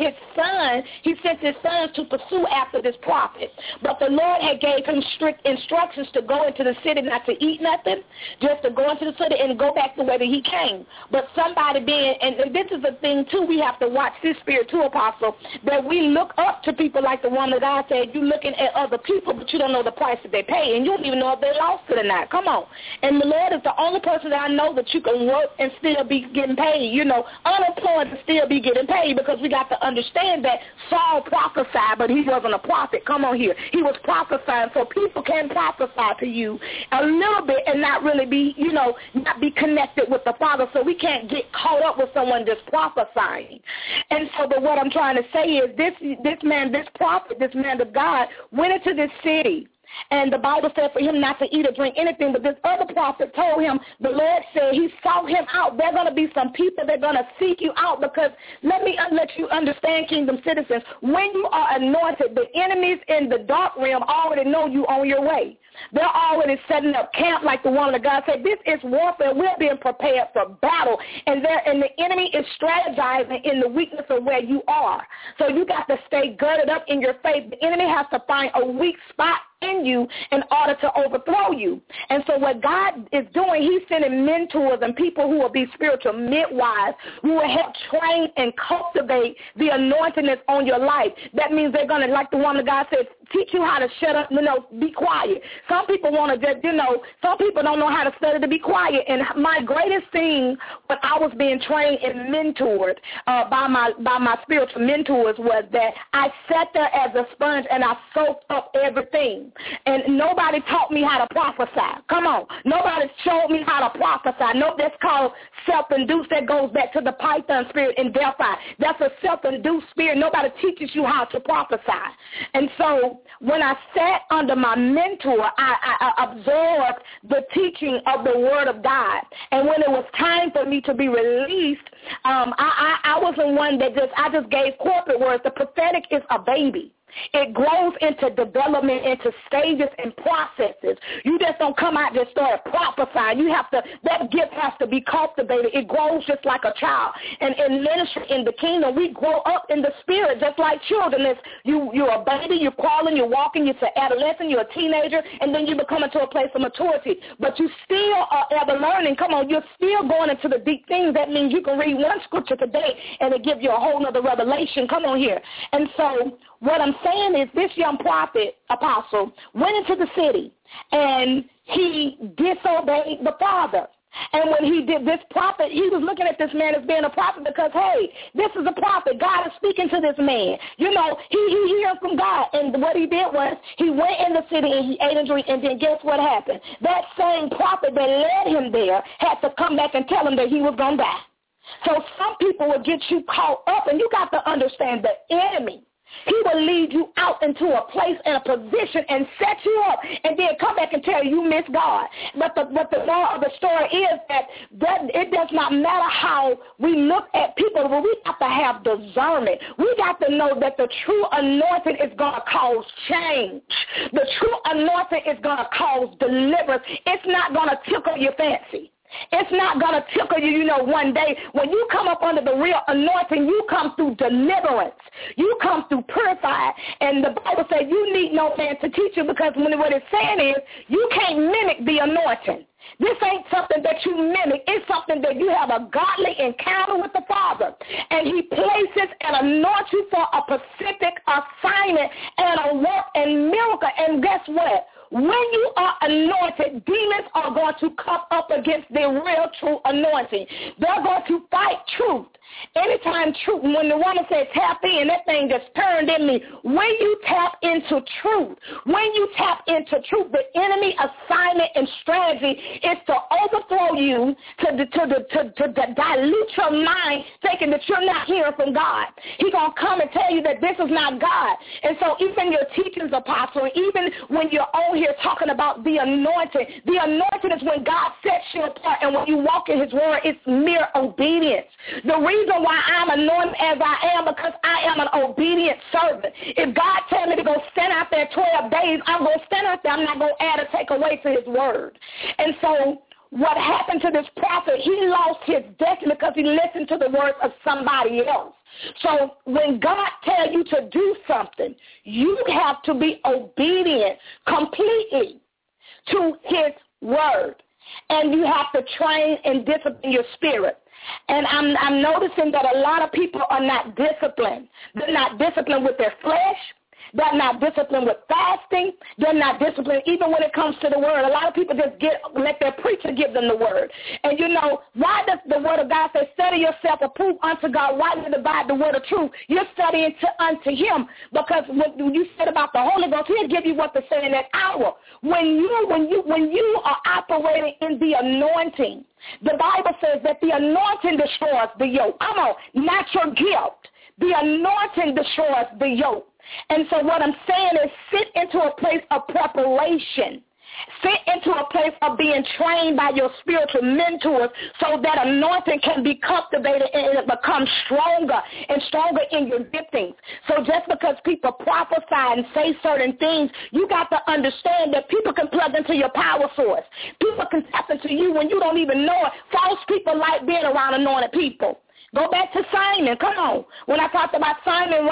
he sent his sons to pursue after this prophet. But the Lord had gave him strict instructions to go into the city, not to eat nothing, just to go into the city and go back the way that he came. But somebody and this is the thing too, we have to watch this spirit too, Apostle, that we look up to people like the woman that I said, you're looking at other people, but you don't know the price that they pay, and you don't even know if they lost it or not. Come on. And the Lord is the only person that I know that you can work and still be getting paid, unemployed and still be getting paid, because we got to understand that Saul prophesied, but he wasn't a prophet. Come on here. He was prophesying, so people can prophesy to you a little bit and not really be, not be connected with the Father, so we can't get caught up with someone just prophesying. And so what I'm trying to say is this prophet, this man of God, went into this city. And the Bible said for him not to eat or drink anything, but this other prophet told him, the Lord said he sought him out. There are going to be some people that are going to seek you out, because let you understand, kingdom citizens, when you are anointed, the enemies in the dark realm already know you on your way. They're already setting up camp, like the woman of God said. This is warfare. We're being prepared for battle. And the enemy is strategizing in the weakness of where you are. So you got to stay girded up in your faith. The enemy has to find a weak spot in you in order to overthrow you. And so what God is doing, he's sending mentors and people who will be spiritual midwives, who will help train and cultivate the anointing that's on your life. That means they're going to, like the woman of God said, teach you how to shut up, be quiet. Some people want to just, some people don't know how to study to be quiet. And my greatest thing when I was being trained and mentored by my spiritual mentors was that I sat there as a sponge and I soaked up everything. And nobody taught me how to prophesy. Come on. Nobody showed me how to prophesy. No, that's called self-induced. That goes back to the Python spirit in Delphi. That's a self-induced spirit. Nobody teaches you how to prophesy. And so when I sat under my mentor, I absorbed the teaching of the Word of God. And when it was time for me to be released, I wasn't one that I just gave corporate words. The prophetic is a baby. It grows into development, into stages and processes. You just don't come out and just start prophesying. That gift has to be cultivated. It grows just like a child. And in ministry, in the kingdom, we grow up in the spirit just like children. You're a baby, you're crawling, you're walking, you're an adolescent, you're a teenager, and then you become into a place of maturity. But you still are ever learning. Come on, you're still going into the deep things. That means you can read one scripture today and it gives you a whole other revelation. Come on here. And so what I'm saying is this young prophet, apostle, went into the city and he disobeyed the Father. And when he did this prophet, he was looking at this man as being a prophet because, hey, this is a prophet. God is speaking to this man. He hears from God. And what he did was he went in the city and he ate and drank, and then guess what happened? That same prophet that led him there had to come back and tell him that he was going to die. So some people will get you caught up, and you got to understand the enemy. He will lead you out into a place and a position and set you up and then come back and tell you miss God. But the moral of the story is that it does not matter how we look at people, but we have to have discernment. We got to know that the true anointing is going to cause change. The true anointing is going to cause deliverance. It's not going to tickle your fancy. It's not going to tickle you, one day. When you come up under the real anointing, you come through deliverance. You come through purified. And the Bible says you need no man to teach you, because what it's saying is you can't mimic the anointing. This ain't something that you mimic. It's something that you have a godly encounter with the Father. And he places and anoints you for a specific assignment and a work and miracle. And guess what? When you are anointed, demons are going to come up against the real true anointing. They're going to fight truth. Anytime truth, when the woman said tap in, that thing just turned in me. When you tap into truth, the enemy assignment and strategy is to overthrow you, to dilute your mind, thinking that you're not hearing from God. He's going to come and tell you that this is not God. And so even your teachings, apostle, even when you're on here talking about the anointing. The anointing is when God sets you apart, and when you walk in his word, it's mere obedience. The reason why I'm anointed as I am, because I am an obedient servant. If God tells me to go stand out there 12 days, I'm going to stand out there. I'm not going to add or take away to his word. And so what happened to this prophet, he lost his destiny because he listened to the words of somebody else. So when God tells you to do something, you have to be obedient completely to his word. And you have to train and discipline your spirit. And I'm noticing that a lot of people are not disciplined. They're not disciplined with their flesh. They're not disciplined with fasting. They're not disciplined even when it comes to the word. A lot of people just let their preacher give them the word. And you know, why does the word of God say, study yourself, approve unto God, rightly divide the word of truth? You're studying unto him, because when you said about the Holy Ghost, he'll give you what to say in that hour. When you are operating in the anointing, the Bible says that the anointing destroys the yoke. Come on, not your guilt. The anointing destroys the yoke. And so what I'm saying is sit into a place of preparation. Sit into a place of being trained by your spiritual mentors so that anointing can be cultivated and it becomes stronger and stronger in your giftings. So just because people prophesy and say certain things, you got to understand that people can plug into your power source. People can tap into you when you don't even know it. False people like being around anointed people. Go back to Simon. Come on. When I talked about Simon,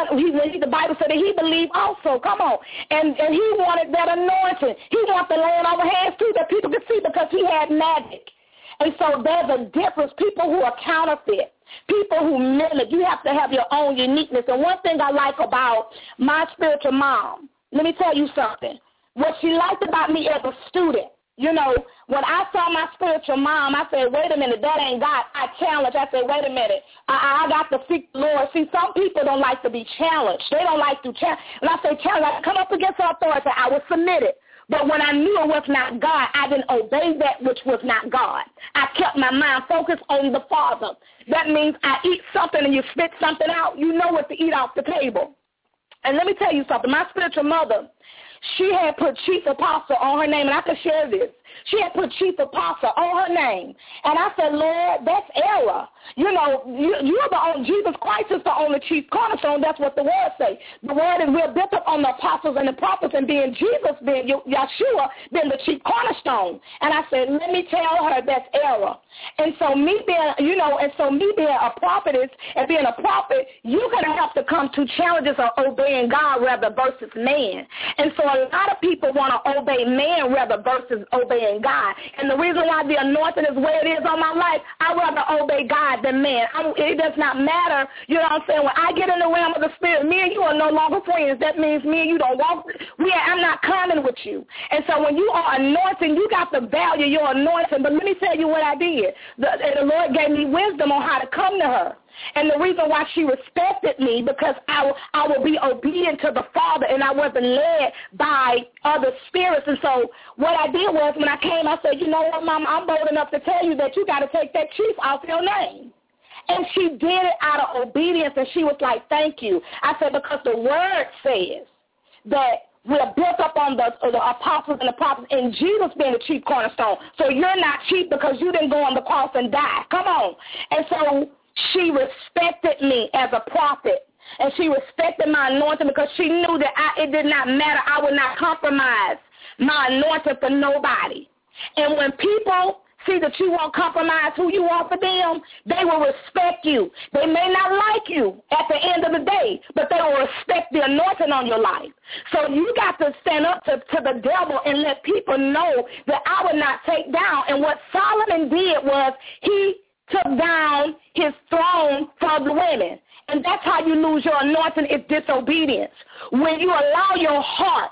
the Bible said that he believed also. Come on. And he wanted that anointing. He wanted the laying on hands too that people could see because he had magic. And so there's a difference. People who are counterfeit, people who mimic, you have to have your own uniqueness. And one thing I like about my spiritual mom, let me tell you something. What she liked about me as a student, you know, when I saw my spiritual mom, I said, wait a minute, that ain't God. I challenged. I said, wait a minute, I got to seek the Lord. See, some people don't like to be challenged. They don't like to challenge. And I say challenge, I come up against authority. I was submitted. But when I knew it was not God, I didn't obey that which was not God. I kept my mind focused on the Father. That means I eat something and you spit something out, you know what to eat off the table. And let me tell you something. My spiritual mother, she had put chief apostle on her name, and I can share this. She had put chief apostle on her name. And I said, Lord, that's error. You know, you're the only, Jesus Christ is the only chief cornerstone. That's what the word says. The word is we're built up on the apostles and the prophets, and being Jesus, being Yeshua, being the chief cornerstone. And I said, let me tell her that's error. And so me being, being a prophetess and being a prophet, you're going to have to come to challenges of obeying God rather versus man. And so a lot of people want to obey man rather versus obeying God. And the reason why the anointing is where it is on my life, I'd rather obey God than man. It does not matter, you know what I'm saying? When I get in the realm of the spirit, me and you are no longer friends. That means me and you don't walk. I'm not common with you. And so when you are anointing, you got to value your anointing. But let me tell you what I did. The Lord gave me wisdom on how to come to her. And the reason why she respected me, because I will be obedient to the Father, and I wasn't led by other spirits. And so what I did was, when I came, I said, you know what, Mom, I'm bold enough to tell you that you got to take that chief off your name. And she did it out of obedience, and she was like, thank you. I said, because the word says that we're built up on the apostles and the prophets, and Jesus being the chief cornerstone. So you're not cheap because you didn't go on the cross and die. Come on. And so she respected me as a prophet, and she respected my anointing because she knew that it did not matter. I would not compromise my anointing for nobody. And when people see that you won't compromise who you are for them, they will respect you. They may not like you at the end of the day, but they will respect the anointing on your life. So you got to stand up to the devil and let people know that I would not take down. And what Solomon did was he took down his throne for the women. And that's how you lose your anointing, is disobedience. When you allow your heart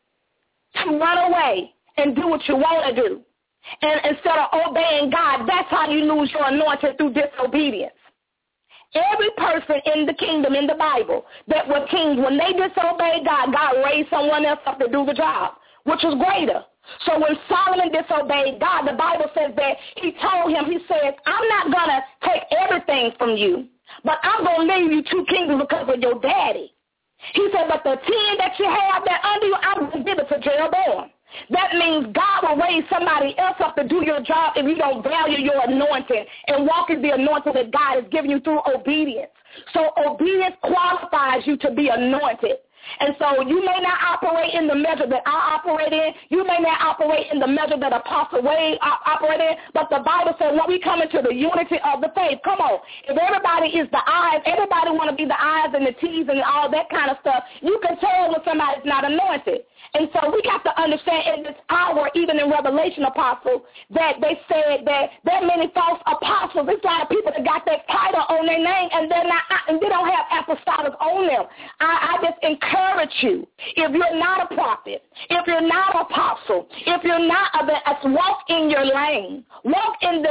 to run away and do what you want to do, and instead of obeying God, that's how you lose your anointing, through disobedience. Every person in the kingdom, in the Bible, that were kings, when they disobeyed God, God raised someone else up to do the job, which was greater. So when Solomon disobeyed God, the Bible says that he told him, he says, I'm not going to take everything from you, but I'm going to leave you 2 kingdoms because of your daddy. He said, but the 10 that you have that under you, I'm going to give it to Jeroboam. That means God will raise somebody else up to do your job if you don't value your anointing and walk in the anointing that God has given you through obedience. So obedience qualifies you to be anointed. And so you may not operate in the measure that I operate in. You may not operate in the measure that Apostle Wade operated in. But the Bible says when we come into the unity of the faith, come on. If everybody is the eyes, everybody want to be the eyes and the T's and all that kind of stuff, you can tell when somebody's not anointed. And so we got to understand in this hour, even in Revelation, Apostle, that they said that there are many false apostles. There's a lot of people that got that title on their name, and they're not, and they don't have apostolic on them. I just encourage you, if you're not a prophet, if you're not an apostle, if you're not walk in your lane, walk in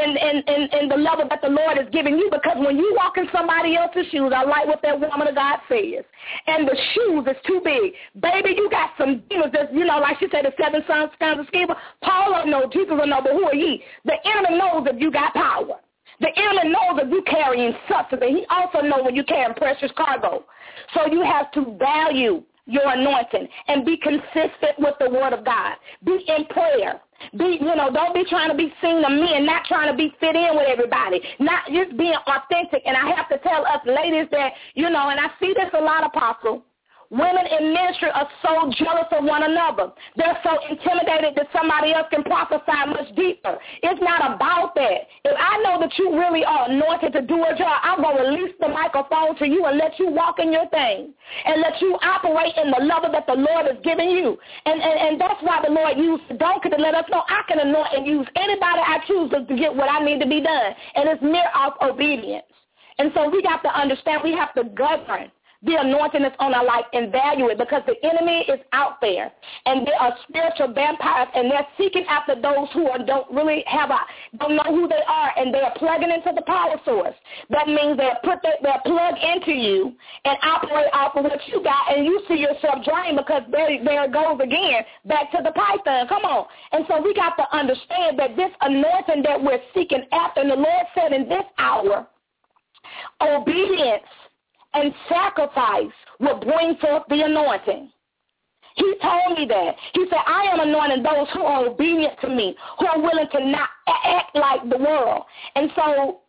the level that the Lord is giving you, because when you walk in somebody else's shoes, I like what that woman of God says, and the shoes is too big, baby, you got some demons that, like she said, the 7 sons of Sceva. Paul don't know, Jesus don't know, but who are ye? The enemy knows that you got power. The enemy knows that you carrying substance, and he also knows when you carrying precious cargo. So you have to value your anointing and be consistent with the word of God. Be in prayer. Don't be trying to be seen to me and not trying to be fit in with everybody. Not just being authentic. And I have to tell us ladies that, and I see this a lot, Apostle. Women in ministry are so jealous of one another. They're so intimidated that somebody else can prophesy much deeper. It's not about that. If I know that you really are anointed to do a job, I'm going to release the microphone to you and let you walk in your thing and let you operate in the level that the Lord has given you. And that's why the Lord used the donkey to let us know I can anoint and use anybody I choose to get what I need to be done. And it's mere obedience. And so we got to understand we have to govern the anointing that's on our life and value it, because the enemy is out there and they are spiritual vampires and they're seeking after those who don't know who they are, and they are plugging into the power source. That means they'll plug into you and operate off of what you got, and you see yourself drained because there it goes again, back to the python. Come on. And so we got to understand that this anointing that we're seeking after, and the Lord said in this hour, obedience and sacrifice will bring forth the anointing. He told me that. He said, I am anointing those who are obedient to me, who are willing to not act like the world. And so,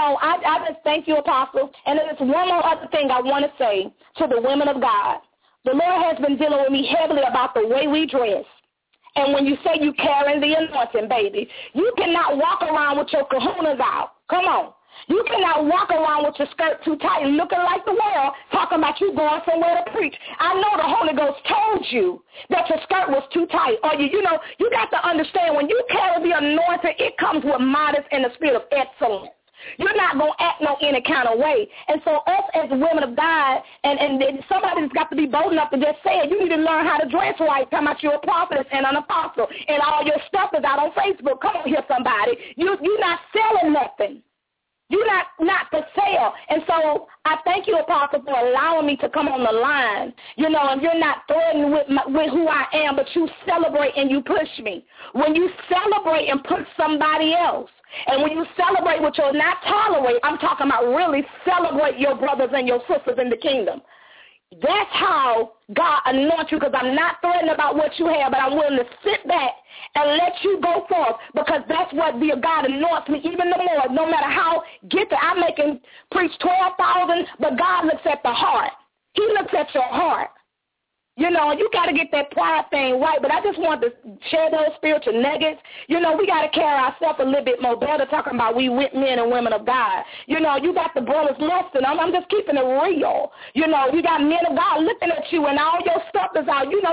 I just thank you, Apostle. And there's one more other thing I want to say to the women of God. The Lord has been dealing with me heavily about the way we dress. And when you say you carrying the anointing, baby, you cannot walk around with your kahunas out. Come on. You cannot walk around with your skirt too tight and looking like the world, talking about you going somewhere to preach. I know the Holy Ghost told you that your skirt was too tight. Or you got to understand, when you carry the anointing, it comes with modest and the spirit of excellence. You're not going to act no any kind of way. And so us as women of God, and somebody's got to be bold enough to just say it. You need to learn how to dress right. Talking about you're a prophet and an apostle, and all your stuff is out on Facebook. Come on here, somebody. You're not selling nothing. You're not for sale. And so I thank you, Apostle, for allowing me to come on the line. And you're not threatened with who I am, but you celebrate and you push me. When you celebrate and push somebody else, and when you celebrate what you're not tolerate, I'm talking about really celebrate your brothers and your sisters in the kingdom. That's how God anoints you, because I'm not threatened about what you have, but I'm willing to sit back and let you go forth, because that's what God anoints me even the more. No matter how I may can preach 12,000, but God looks at the heart. He looks at your heart. You got to get that pride thing right, but I just want to share those spiritual nuggets. We got to carry ourselves a little bit more better, talking about we men and women of God. You got the brothers listening. I'm just keeping it real. You got men of God looking at you, and all your stuff is out. You're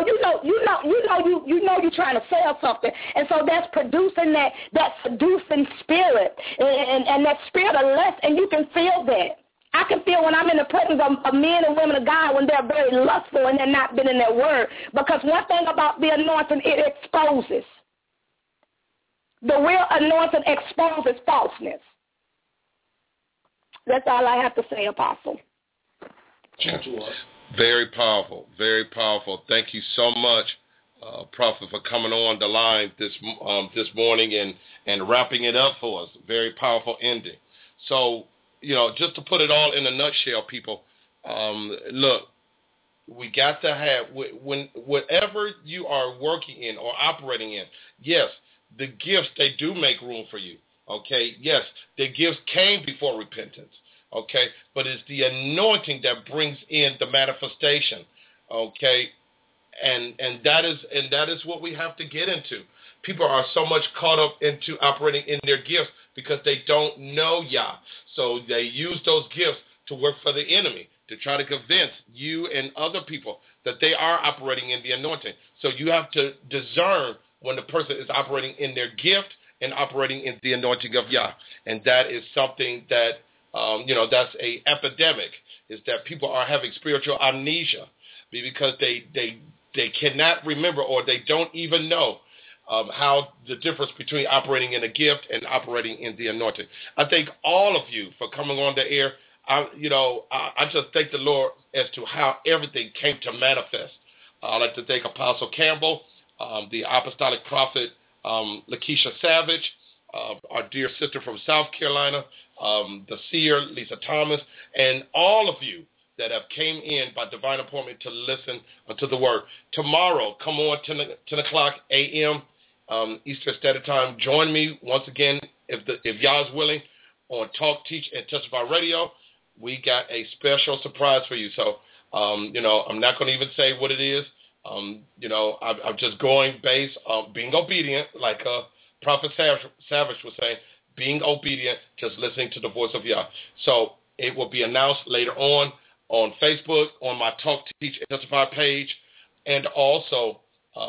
trying to sell something, and so that's producing that seducing spirit and that spirit of lust, and you can feel that. I can feel when I'm in the presence of men and women of God when they're very lustful and they're not been in their word. Because one thing about the anointing, it exposes. The real anointing exposes falseness. That's all I have to say, Apostle. Very powerful, very powerful. Thank you so much, Prophet, for coming on the line this morning and wrapping it up for us. Very powerful ending. So, just to put it all in a nutshell, people, look, we got to have, when whatever you are working in or operating in, yes, the gifts, they do make room for you, okay? Yes, the gifts came before repentance, okay? But it's the anointing that brings in the manifestation, okay? And that is what we have to get into. People are so much caught up into operating in their gifts because they don't know Yah. So they use those gifts to work for the enemy, to try to convince you and other people that they are operating in the anointing. So you have to discern when the person is operating in their gift and operating in the anointing of Yah. And that is something that, that's a epidemic, is that people are having spiritual amnesia because they cannot remember, or they don't even know how the difference between operating in a gift and operating in the anointing. I thank all of you for coming on the air. I just thank the Lord as to how everything came to manifest. I'd like to thank Apostle Campbell, the apostolic prophet Lakeisha Savage, our dear sister from South Carolina, the seer Lisa Thomas, and all of you that have came in by divine appointment to listen to the word. Tomorrow, come on, 10 o'clock a.m. Eastern Standard Time. Join me once again, if Yah is willing, on Talk, Teach, and Testify Radio. We got a special surprise for you. So, I'm not going to even say what it is. I'm just going based on being obedient, like Prophet Savage was saying, being obedient, just listening to the voice of Yah. So it will be announced later on Facebook, on my Talk, Teach, and Testify page, and also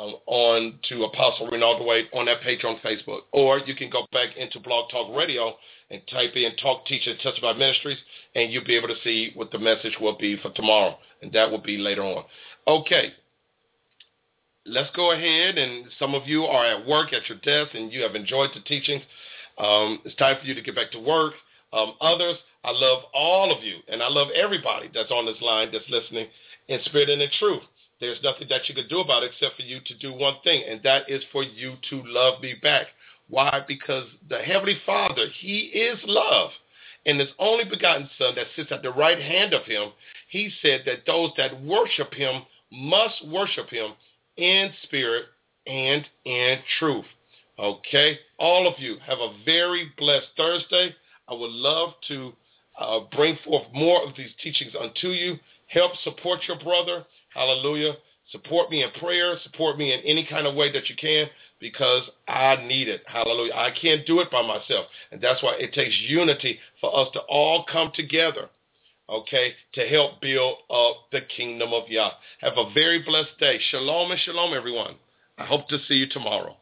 on to Apostle Ronaldo Wade on that page on Facebook. Or you can go back into Blog Talk Radio and type in Talk, Teach, and Testify Ministries, and you'll be able to see what the message will be for tomorrow, and that will be later on. Okay, let's go ahead, and some of you are at work at your desk, and you have enjoyed the teachings. It's time for you to get back to work. Others, I love all of you, and I love everybody that's on this line that's listening in spirit and in truth. There's nothing that you can do about it except for you to do one thing, and that is for you to love me back. Why? Because the Heavenly Father, He is love. And His only begotten Son that sits at the right hand of Him, He said that those that worship Him must worship Him in spirit and in truth. Okay? All of you have a very blessed Thursday. I would love to bring forth more of these teachings unto you. Help support your brother. Hallelujah. Support me in prayer. Support me in any kind of way that you can, because I need it. Hallelujah. I can't do it by myself. And that's why it takes unity for us to all come together, okay, to help build up the kingdom of Yah. Have a very blessed day. Shalom and shalom, everyone. I hope to see you tomorrow.